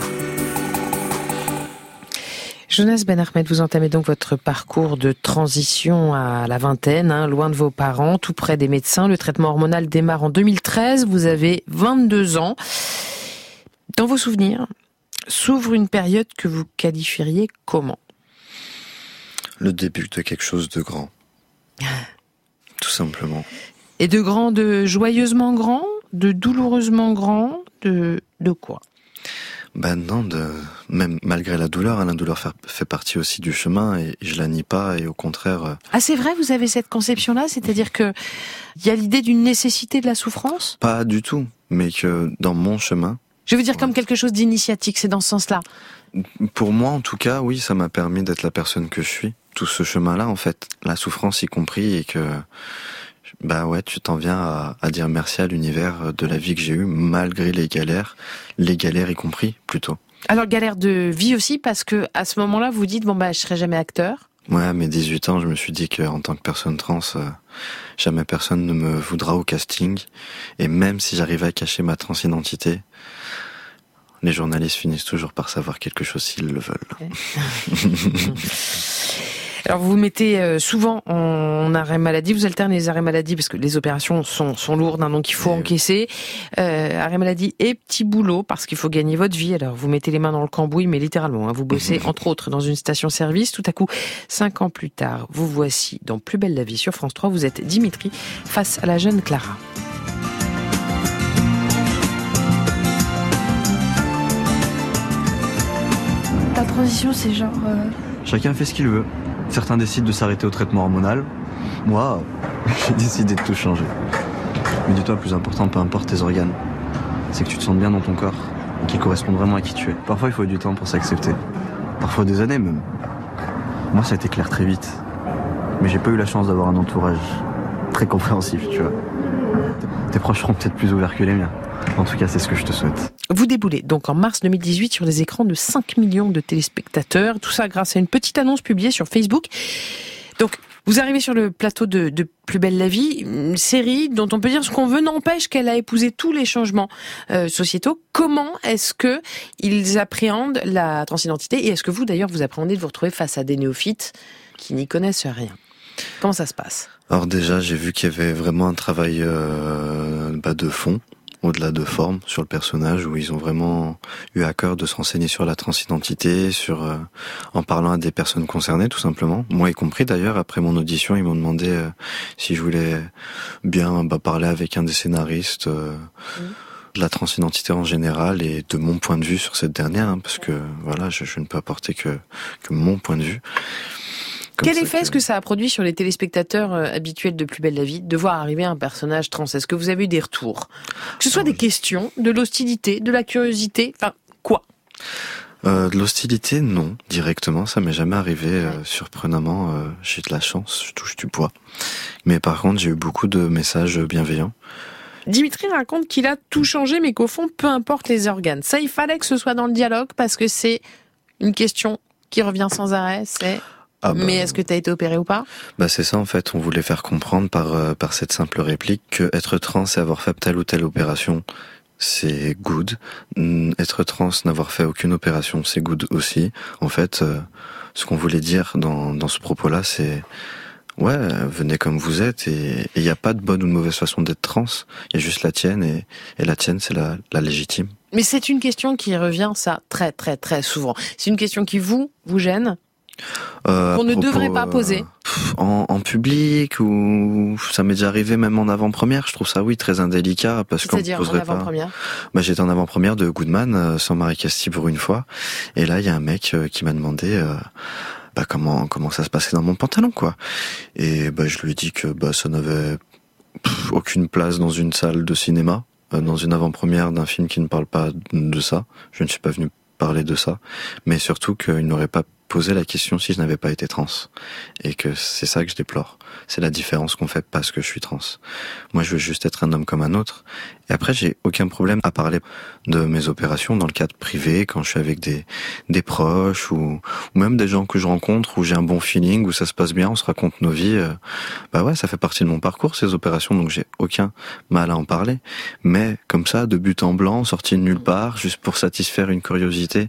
Jonas Ben Ahmed, vous entamez donc votre parcours de transition à la vingtaine, hein, loin de vos parents, tout près des médecins. Le traitement hormonal démarre en deux mille treize, vous avez vingt-deux ans. Dans vos souvenirs, s'ouvre une période que vous qualifieriez comment ? Le début de quelque chose de grand. Tout simplement. Et de grand, de joyeusement grand, de douloureusement grand, de, de quoi ? Ben non, de, même malgré la douleur, hein, la douleur fait, fait partie aussi du chemin et je la nie pas et au contraire... Euh... Ah c'est vrai, vous avez cette conception-là, c'est-à-dire que il y a l'idée d'une nécessité de la souffrance ? Pas du tout, mais que dans mon chemin... Je veux dire ouais. Comme quelque chose d'initiatique, c'est dans ce sens-là. Pour moi en tout cas, oui, ça m'a permis d'être la personne que je suis. Tout ce chemin-là en fait, la souffrance y compris et que... Bah ouais, tu t'en viens à, à dire merci à l'univers de la vie que j'ai eue, malgré les galères, les galères y compris, plutôt. Alors, galère de vie aussi, parce que à ce moment-là, vous dites, bon bah, je serai jamais acteur. Ouais, à mes dix-huit ans, je me suis dit qu'en tant que personne trans, euh, jamais personne ne me voudra au casting. Et même si j'arrivais à cacher ma transidentité, les journalistes finissent toujours par savoir quelque chose s'ils le veulent. Okay. Alors vous vous mettez souvent en arrêt maladie, vous alternez les arrêts maladie parce que les opérations sont, sont lourdes, hein, donc il faut et encaisser. Euh, arrêt maladie et petit boulot parce qu'il faut gagner votre vie. Alors vous mettez les mains dans le cambouis, mais littéralement, hein, vous bossez entre autres dans une station-service. Tout à coup, cinq ans plus tard, vous voici dans Plus belle la vie sur France trois. Vous êtes Dimitri face à la jeune Clara. Ta transition, c'est genre... Euh... Chacun fait ce qu'il veut. Certains décident de s'arrêter au traitement hormonal. Moi, j'ai décidé de tout changer. Mais dis-toi, le plus important, peu importe tes organes, c'est que tu te sentes bien dans ton corps et qu'il corresponde vraiment à qui tu es. Parfois, il faut du temps pour s'accepter. Parfois des années même. Moi, ça a été clair très vite. Mais j'ai pas eu la chance d'avoir un entourage très compréhensif, tu vois. Tes proches seront peut-être plus ouverts que les miens. En tout cas, c'est ce que je te souhaite. Vous déboulez donc en mars deux mille dix-huit sur les écrans de cinq millions de téléspectateurs. Tout ça grâce à une petite annonce publiée sur Facebook. Donc, vous arrivez sur le plateau de, de Plus belle la vie, une série dont on peut dire ce qu'on veut, n'empêche qu'elle a épousé tous les changements euh, sociétaux. Comment est-ce que ils appréhendent la transidentité ? Et est-ce que vous, d'ailleurs, vous appréhendez de vous retrouver face à des néophytes qui n'y connaissent rien ? Comment ça se passe ? Alors déjà, j'ai vu qu'il y avait vraiment un travail euh, bah, de fond, au-delà de forme, sur le personnage, où ils ont vraiment eu à cœur de se renseigner sur la transidentité, sur euh, en parlant à des personnes concernées, tout simplement. Moi y compris d'ailleurs, après mon audition, ils m'ont demandé euh, si je voulais bien bah, parler avec un des scénaristes euh, mmh. de la transidentité en général et de mon point de vue sur cette dernière, hein, parce que voilà, je, je ne peux apporter que, que mon point de vue. Comme Quel effet que... est-ce que ça a produit sur les téléspectateurs euh, habituels de Plus belle la vie de voir arriver un personnage trans ? Est-ce que vous avez eu des retours ? Que ce soit oh, des oui. questions, de l'hostilité, de la curiosité, enfin quoi ? euh, De l'hostilité, non, directement, ça m'est jamais arrivé. Ouais. Euh, surprenamment, euh, j'ai de la chance, je touche du bois. Mais par contre, j'ai eu beaucoup de messages bienveillants. Dimitri raconte qu'il a tout changé, mais qu'au fond, peu importe les organes. Ça, il fallait que ce soit dans le dialogue parce que c'est une question qui revient sans arrêt, c'est... Ah bah, mais est-ce que tu as été opéré ou pas? Bah c'est ça en fait, on voulait faire comprendre par euh, par cette simple réplique que être trans et avoir fait telle ou telle opération, c'est good. Être trans, n'avoir fait aucune opération, c'est good aussi. En fait, euh, ce qu'on voulait dire dans dans ce propos-là, c'est ouais, venez comme vous êtes et il n'y a pas de bonne ou de mauvaise façon d'être trans. Il y a juste la tienne et, et la tienne, c'est la, la légitime. Mais c'est une question qui revient, ça, très très très souvent. C'est une question qui vous, vous gêne? Euh, qu'on ne propos, devrait pas poser euh, en, en public ou ça m'est déjà arrivé même en avant-première. Je trouve ça oui très indélicat parce qu'on C'est-à-dire poserait en avant-première. pas. Bah j'étais en avant-première de Goodman euh, sans Marie Castille pour une fois et là il y a un mec euh, qui m'a demandé euh, bah comment comment ça se passait dans mon pantalon quoi et bah je lui ai dit que bah ça n'avait pff, aucune place dans une salle de cinéma, euh, dans une avant-première d'un film qui ne parle pas de ça. Je ne suis pas venu parler de ça, mais surtout qu'il n'aurait pas posé la question si je n'avais pas été trans. Et que c'est ça que je déplore. C'est la différence qu'on fait parce que je suis trans. Moi, je veux juste être un homme comme un autre. Et après, j'ai aucun problème à parler de mes opérations dans le cadre privé, quand je suis avec des, des proches ou, ou même des gens que je rencontre où j'ai un bon feeling, où ça se passe bien, on se raconte nos vies. Euh, bah ouais, ça fait partie de mon parcours, ces opérations, donc j'ai aucun mal à en parler. Mais comme ça, de but en blanc, sorti de nulle part, juste pour satisfaire une curiosité,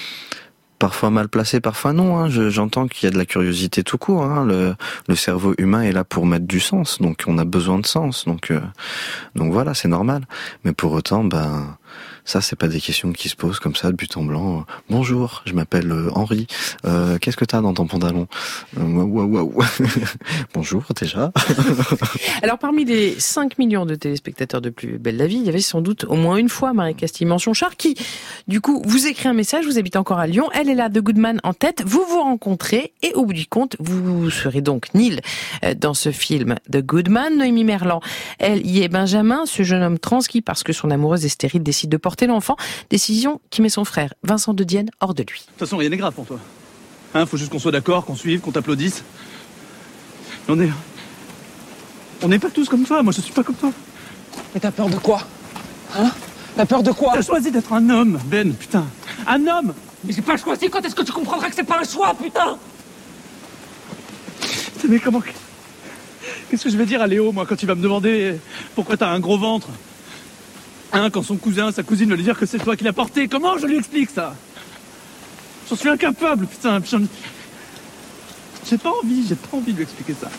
parfois mal placé, parfois non. Hein. Je, j'entends qu'il y a de la curiosité tout court. Hein. Le, le cerveau humain est là pour mettre du sens, donc on a besoin de sens. Donc, euh, donc voilà, c'est normal. Mais pour autant, ben ça, c'est pas des questions qui se posent comme ça de but en blanc. Bonjour, je m'appelle Henri. Euh, qu'est-ce que t'as dans ton pantalon? Waouh, waouh. Bonjour déjà. Alors parmi les cinq millions de téléspectateurs de Plus belle la vie, il y avait sans doute au moins une fois Marie Castille Manchon-Char qui, du coup, vous écrit un message. Vous habitez encore à Lyon. Elle est là, de Goodman en tête. Vous vous rencontrez et au bout du compte, vous serez donc Neil dans ce film de Goodman. Noémie Merlan, elle y est Benjamin, ce jeune homme trans qui, parce que son amoureuse est stérile, décide de porter l'enfant. Décision qui met son frère Vincent de Dienne hors de lui. De toute façon, rien n'est grave pour toi. Hein, faut juste qu'on soit d'accord, qu'on suive, qu'on t'applaudisse. On est... On n'est pas tous comme toi, moi je suis pas comme toi. Mais t'as peur de quoi? Hein? T'as peur de quoi? T'as choisi d'être un homme, Ben, putain. Un homme! Mais j'ai pas choisi, quand est-ce que tu comprendras que c'est pas un choix, putain? Mais comment... Qu'est-ce que je vais dire à Léo, moi, quand il va me demander pourquoi t'as un gros ventre? Hein, quand son cousin, sa cousine va lui dire que c'est toi qui l'as porté, comment je lui explique ça? J'en suis incapable, putain. J'en... J'ai pas envie, j'ai pas envie de lui expliquer ça.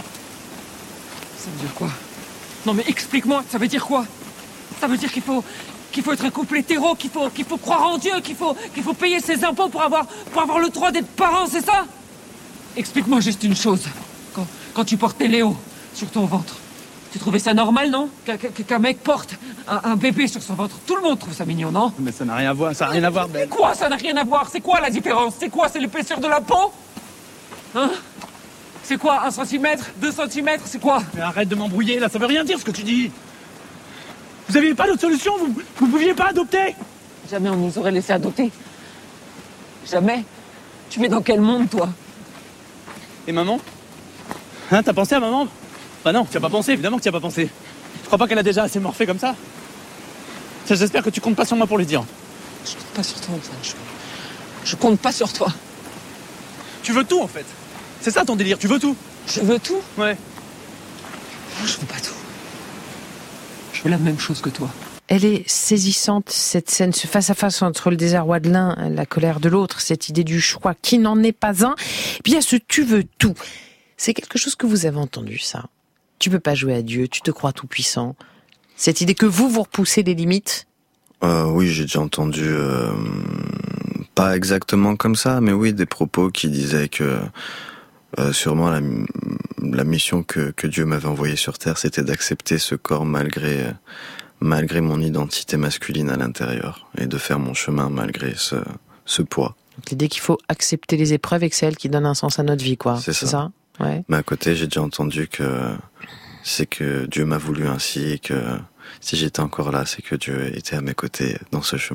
Ça veut dire quoi? Non mais explique-moi, ça veut dire quoi? Ça veut dire qu'il faut... qu'il faut être un couple hétéro, qu'il faut, qu'il faut croire en Dieu, qu'il faut, qu'il faut payer ses impôts pour avoir, pour avoir le droit d'être parent, c'est ça? Explique-moi juste une chose. Quand, quand tu portais Léo sur ton ventre, tu trouvais ça normal, non? Qu'un, qu'un mec porte un, un bébé sur son ventre. Tout le monde trouve ça mignon, non? Mais ça n'a rien à voir, ça n'a rien à voir, Ben. Mais quoi, ça n'a rien à voir? C'est quoi la différence? C'est quoi? C'est l'épaisseur de la peau? Hein? C'est quoi? Un centimètre? Deux centimètres? C'est quoi? Mais arrête de m'embrouiller, là, ça veut rien dire ce que tu dis. Vous aviez pas d'autre solution? Vous, vous pouviez pas adopter? Jamais on nous aurait laissé adopter. Jamais. Tu vis dans quel monde, toi? Et maman? Hein, t'as pensé à maman? Bah non, tu as pas pensé, évidemment que tu as pas pensé. Je crois pas qu'elle a déjà assez morphé comme ça. J'espère que tu comptes pas sur moi pour lui dire. Je compte pas sur toi, enfin, je... je compte pas sur toi. Tu veux tout, en fait. C'est ça ton délire, tu veux tout. Je veux tout? Ouais. Moi, je veux pas tout. Je veux la même chose que toi. Elle est saisissante, cette scène, ce face-à-face entre le désarroi de l'un, la colère de l'autre, cette idée du choix qui n'en est pas un. Puis il y a ce « tu veux tout ». C'est quelque chose que vous avez entendu, ça. Tu peux pas jouer à Dieu, tu te crois tout puissant. Cette idée que vous, vous repoussez les limites. Euh, oui, j'ai déjà entendu, euh, pas exactement comme ça, mais oui, des propos qui disaient que euh, sûrement la, la mission que, que Dieu m'avait envoyée sur Terre, c'était d'accepter ce corps malgré, malgré mon identité masculine à l'intérieur, et de faire mon chemin malgré ce, ce poids. Donc, l'idée qu'il faut accepter les épreuves et que c'est elle qui donne un sens à notre vie, quoi. C'est ça. C'est ça. Ouais. Mais à côté, j'ai déjà entendu que c'est que Dieu m'a voulu ainsi et que si j'étais encore là, c'est que Dieu était à mes côtés dans ce chemin-là.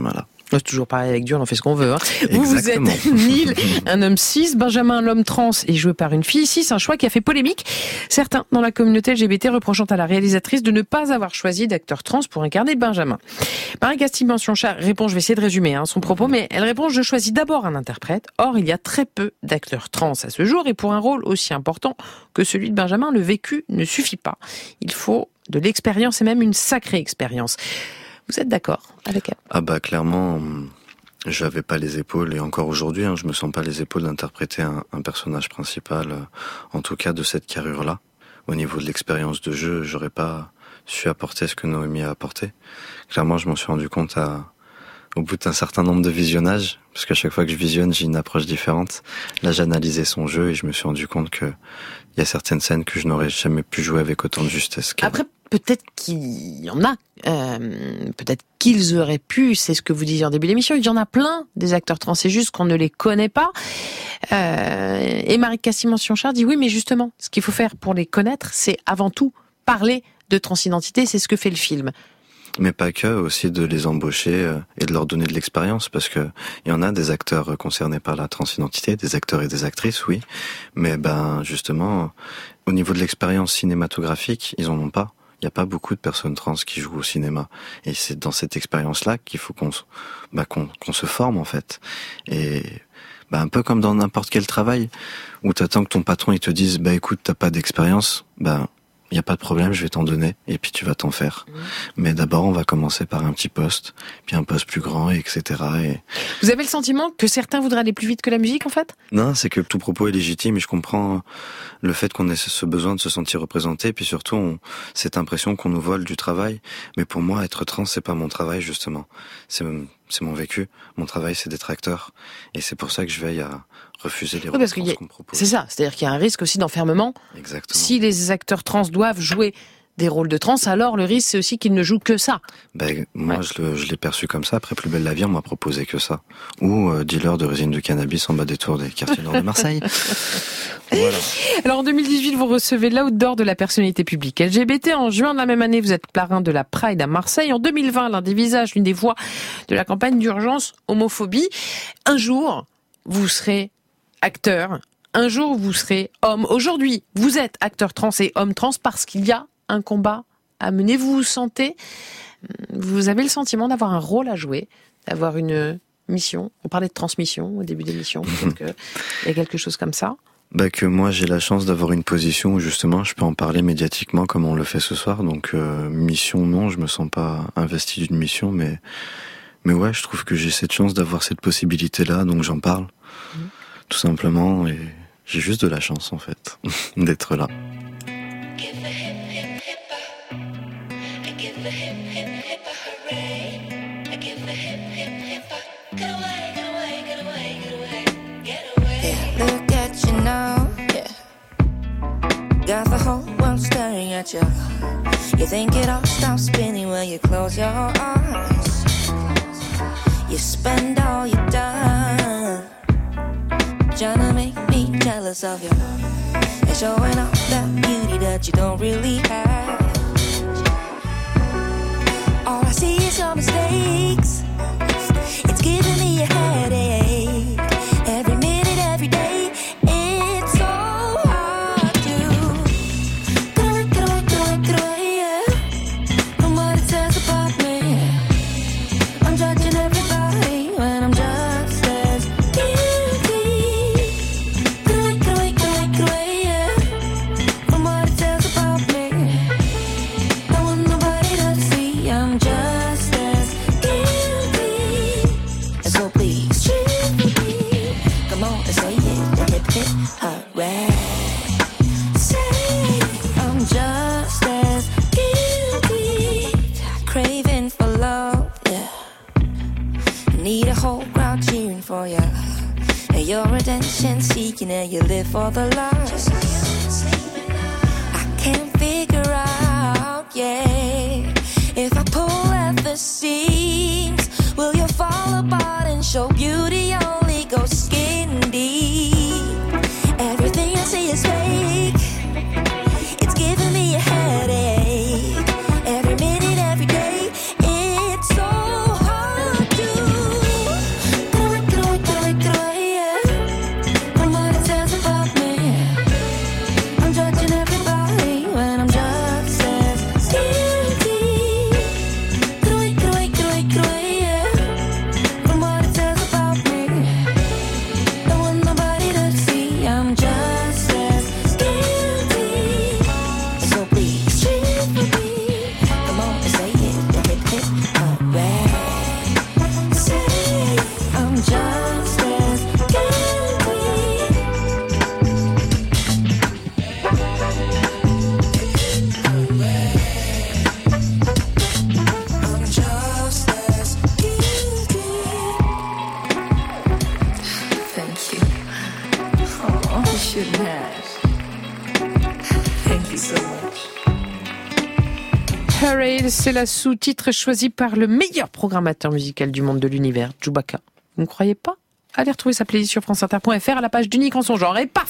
C'est toujours pareil avec Dieu, on en fait ce qu'on veut. Hein. Vous, vous êtes Neil, un homme cis, Benjamin, l'homme trans, est joué par une fille cis, un choix qui a fait polémique. Certains dans la communauté L G B T reprochant à la réalisatrice de ne pas avoir choisi d'acteur trans pour incarner Benjamin. Marie Castille-Mention-Chat répond, je vais essayer de résumer hein, son propos, mais elle répond, je choisis d'abord un interprète. Or, il y a très peu d'acteurs trans à ce jour, et pour un rôle aussi important que celui de Benjamin, le vécu ne suffit pas. Il faut de l'expérience et même une sacrée expérience. Vous êtes d'accord avec elle? Ah bah clairement, j'avais pas les épaules, et encore aujourd'hui, hein, je me sens pas les épaules d'interpréter un, un personnage principal, euh, en tout cas de cette carrure-là. Au niveau de l'expérience de jeu, j'aurais pas su apporter ce que Noémie a apporté. Clairement, je m'en suis rendu compte à, au bout d'un certain nombre de visionnages, parce qu'à chaque fois que je visionne, j'ai une approche différente. Là, j'ai analysé son jeu et je me suis rendu compte que il y a certaines scènes que je n'aurais jamais pu jouer avec autant de justesse qu'elle. Après, peut-être qu'il y en a, euh, peut-être qu'ils auraient pu, c'est ce que vous disiez en début d'émission, il y en a plein des acteurs trans, c'est juste qu'on ne les connaît pas. Euh, et Marie Castille-Mention-Chat dit oui, mais justement, ce qu'il faut faire pour les connaître, c'est avant tout parler de transidentité, c'est ce que fait le film. Mais pas que, aussi de les embaucher et de leur donner de l'expérience, parce que il y en a des acteurs concernés par la transidentité, des acteurs et des actrices, oui, mais ben justement, au niveau de l'expérience cinématographique, ils en ont pas. Il n'y a pas beaucoup de personnes trans qui jouent au cinéma, et c'est dans cette expérience-là qu'il faut qu'on, bah, qu'on, qu'on se forme en fait. Et bah, un peu comme dans n'importe quel travail, où t'attends que ton patron il te dise, bah écoute, t'as pas d'expérience, bah il n'y a pas de problème, je vais t'en donner, et puis tu vas t'en faire. Mmh. Mais d'abord, on va commencer par un petit poste, puis un poste plus grand, et etc. Et... Vous avez le sentiment que certains voudraient aller plus vite que la musique, en fait? Non, c'est que tout propos est légitime, et je comprends le fait qu'on ait ce besoin de se sentir représenté, puis surtout, on... cette impression qu'on nous vole du travail. Mais pour moi, être trans, c'est pas mon travail, justement. C'est, c'est mon vécu. Mon travail, c'est d'être acteur. Et c'est pour ça que je veille à refuser les rôles oui, trans a... qu'on propose. C'est ça, c'est-à-dire qu'il y a un risque aussi d'enfermement. Exactement. Si les acteurs trans doivent jouer des rôles de trans, alors le risque c'est aussi qu'ils ne jouent que ça. Ben, moi ouais. je, le, je l'ai perçu comme ça. Après Plus belle la vie, on m'a proposé que ça. Ou euh, dealer de résine de cannabis en bas des tours des quartiers nord de Marseille. Voilà. Alors en deux mille dix-huit, vous recevez l'Outdoor de la personnalité publique L G B T. En juin de la même année, vous êtes parrain de la Pride à Marseille. En deux mille vingt, l'un des visages, l'une des voix de la campagne d'urgence homophobie. Un jour, vous serez acteur. Un jour, vous serez homme. Aujourd'hui, vous êtes acteur trans et homme trans parce qu'il y a un combat à mener. Vous vous sentez, vous avez le sentiment d'avoir un rôle à jouer, d'avoir une mission. On parlait de transmission au début de l'émission. Peut-être qu'il y a quelque chose comme ça. Bah que moi j'ai la chance d'avoir une position où justement je peux en parler médiatiquement comme on le fait ce soir. Donc euh, mission non, je me sens pas investi d'une mission, mais mais ouais, je trouve que j'ai cette chance d'avoir cette possibilité là, donc j'en parle mmh. tout simplement, et j'ai juste de la chance en fait d'être là. Got the whole world staring at you. You think it all stops spinning when you close your eyes. You spend all your time trying to make me jealous of you, and showing off that beauty that you don't really have. All I see is your mistakes. It's giving me a headache. Every minute, every day. It's so hard to get away, get away, get away, get away, yeah, from what it says about me. I'm judging everybody when I'm just as guilty. Get away, get away, get away, get away, yeah, from what it says about me. I want nobody to see I'm just as guilty. And so please treat me. Come on and say it, and hip hip hooray. Say I'm just as guilty. Craving for love, yeah. Need a whole crowd cheering for ya. And you're attention seeking and you live for the love. I can't figure out, yeah, if I pull at the seams, will you fall apart and show beauty only goes skin deep? Everything I see is fake. It's giving me a headache. Every minute, every day. It's so hard to Parade, c'est la sous-titre choisi par le meilleur programmateur musical du monde de l'univers, Chewbacca. Vous ne croyez pas ? Allez retrouver sa playlist sur france inter point f r à la page d'Unique en son genre et paf !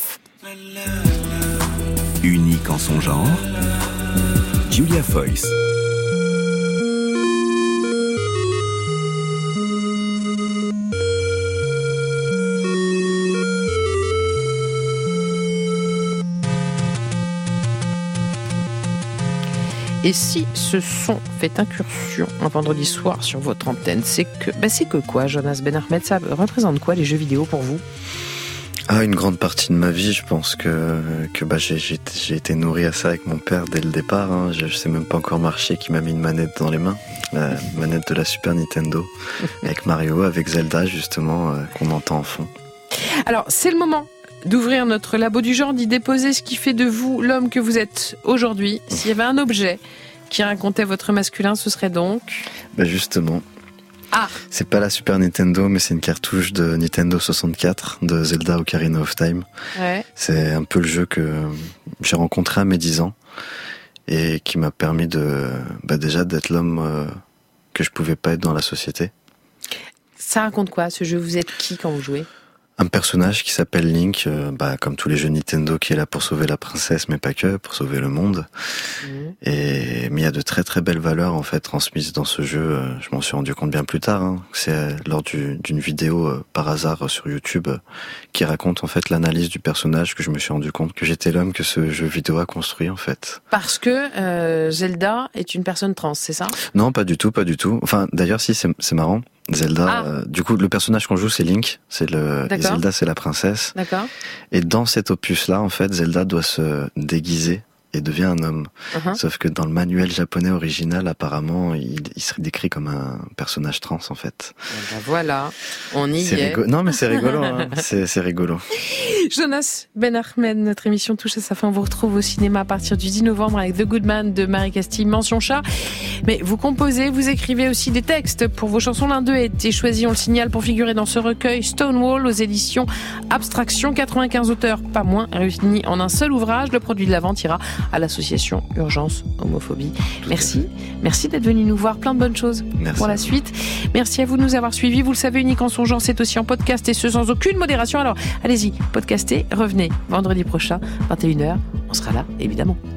Unique en son genre, Julia Foyce. Et si ce son fait incursion un vendredi soir sur votre antenne, c'est que, bah c'est que quoi, Jonas Ben Ahmed, ça représente quoi les jeux vidéo pour vous ? Ah, une grande partie de ma vie, je pense que que bah j'ai j'ai, j'ai été nourri à ça avec mon père dès le départ. Hein. Je, je sais même pas encore marcher, qui m'a mis une manette dans les mains, la manette de la Super Nintendo, avec Mario, avec Zelda justement, euh, qu'on entend en fond. Alors c'est le moment d'ouvrir notre labo du genre, d'y déposer ce qui fait de vous l'homme que vous êtes aujourd'hui. S'il y avait un objet qui racontait votre masculin, ce serait donc... Bah justement, ah. C'est pas la Super Nintendo, mais c'est une cartouche de Nintendo soixante-quatre de Zelda Ocarina of Time. Ouais. C'est un peu le jeu que j'ai rencontré à mes dix ans et qui m'a permis de, bah déjà d'être l'homme euh, que je pouvais pas être dans la société. Ça raconte quoi, ce jeu ? Vous êtes qui quand vous jouez ? Un personnage qui s'appelle Link, euh, bah, comme tous les jeux Nintendo, qui est là pour sauver la princesse, mais pas que, pour sauver le monde. Mmh. Et mais il y a de très très belles valeurs en fait transmises dans ce jeu. Euh, je m'en suis rendu compte bien plus tard. Hein. C'est lors du, d'une vidéo euh, par hasard euh, sur YouTube euh, qui raconte en fait l'analyse du personnage que je me suis rendu compte que j'étais l'homme que ce jeu vidéo a construit en fait. Parce que euh, Zelda est une personne trans, c'est ça ? Non, pas du tout, pas du tout. Enfin, d'ailleurs, si, c'est, c'est marrant. Zelda, ah. euh, du coup, le personnage qu'on joue, c'est Link, c'est le, et Zelda, c'est la princesse. D'accord. Et dans cet opus-là, en fait, Zelda doit se déguiser et devient un homme. Uh-huh. Sauf que dans le manuel japonais original, apparemment, il, il serait décrit comme un personnage trans, en fait. Ben voilà, on y c'est est. Rigo- non, mais c'est rigolo, hein. c'est, c'est rigolo. Jonas Ben Ahmed, notre émission touche à sa fin. On vous retrouve au cinéma à partir du dix novembre avec The Good Man de Marie Castille, mention chat. Mais vous composez, vous écrivez aussi des textes pour vos chansons. L'un d'eux a été choisi, on le signale, pour figurer dans ce recueil Stonewall aux éditions Abstraction. quatre-vingt-quinze auteurs, pas moins, réunis en un seul ouvrage. Le produit de la vente ira à l'association Urgence Homophobie. Merci. Merci d'être venu nous voir. Plein de bonnes choses Merci pour la suite. Merci à vous de nous avoir suivis. Vous le savez, Unique en son genre, c'est aussi en podcast et ce sans aucune modération. Alors, allez-y, podcastez, revenez vendredi prochain, vingt et une heures. On sera là, évidemment.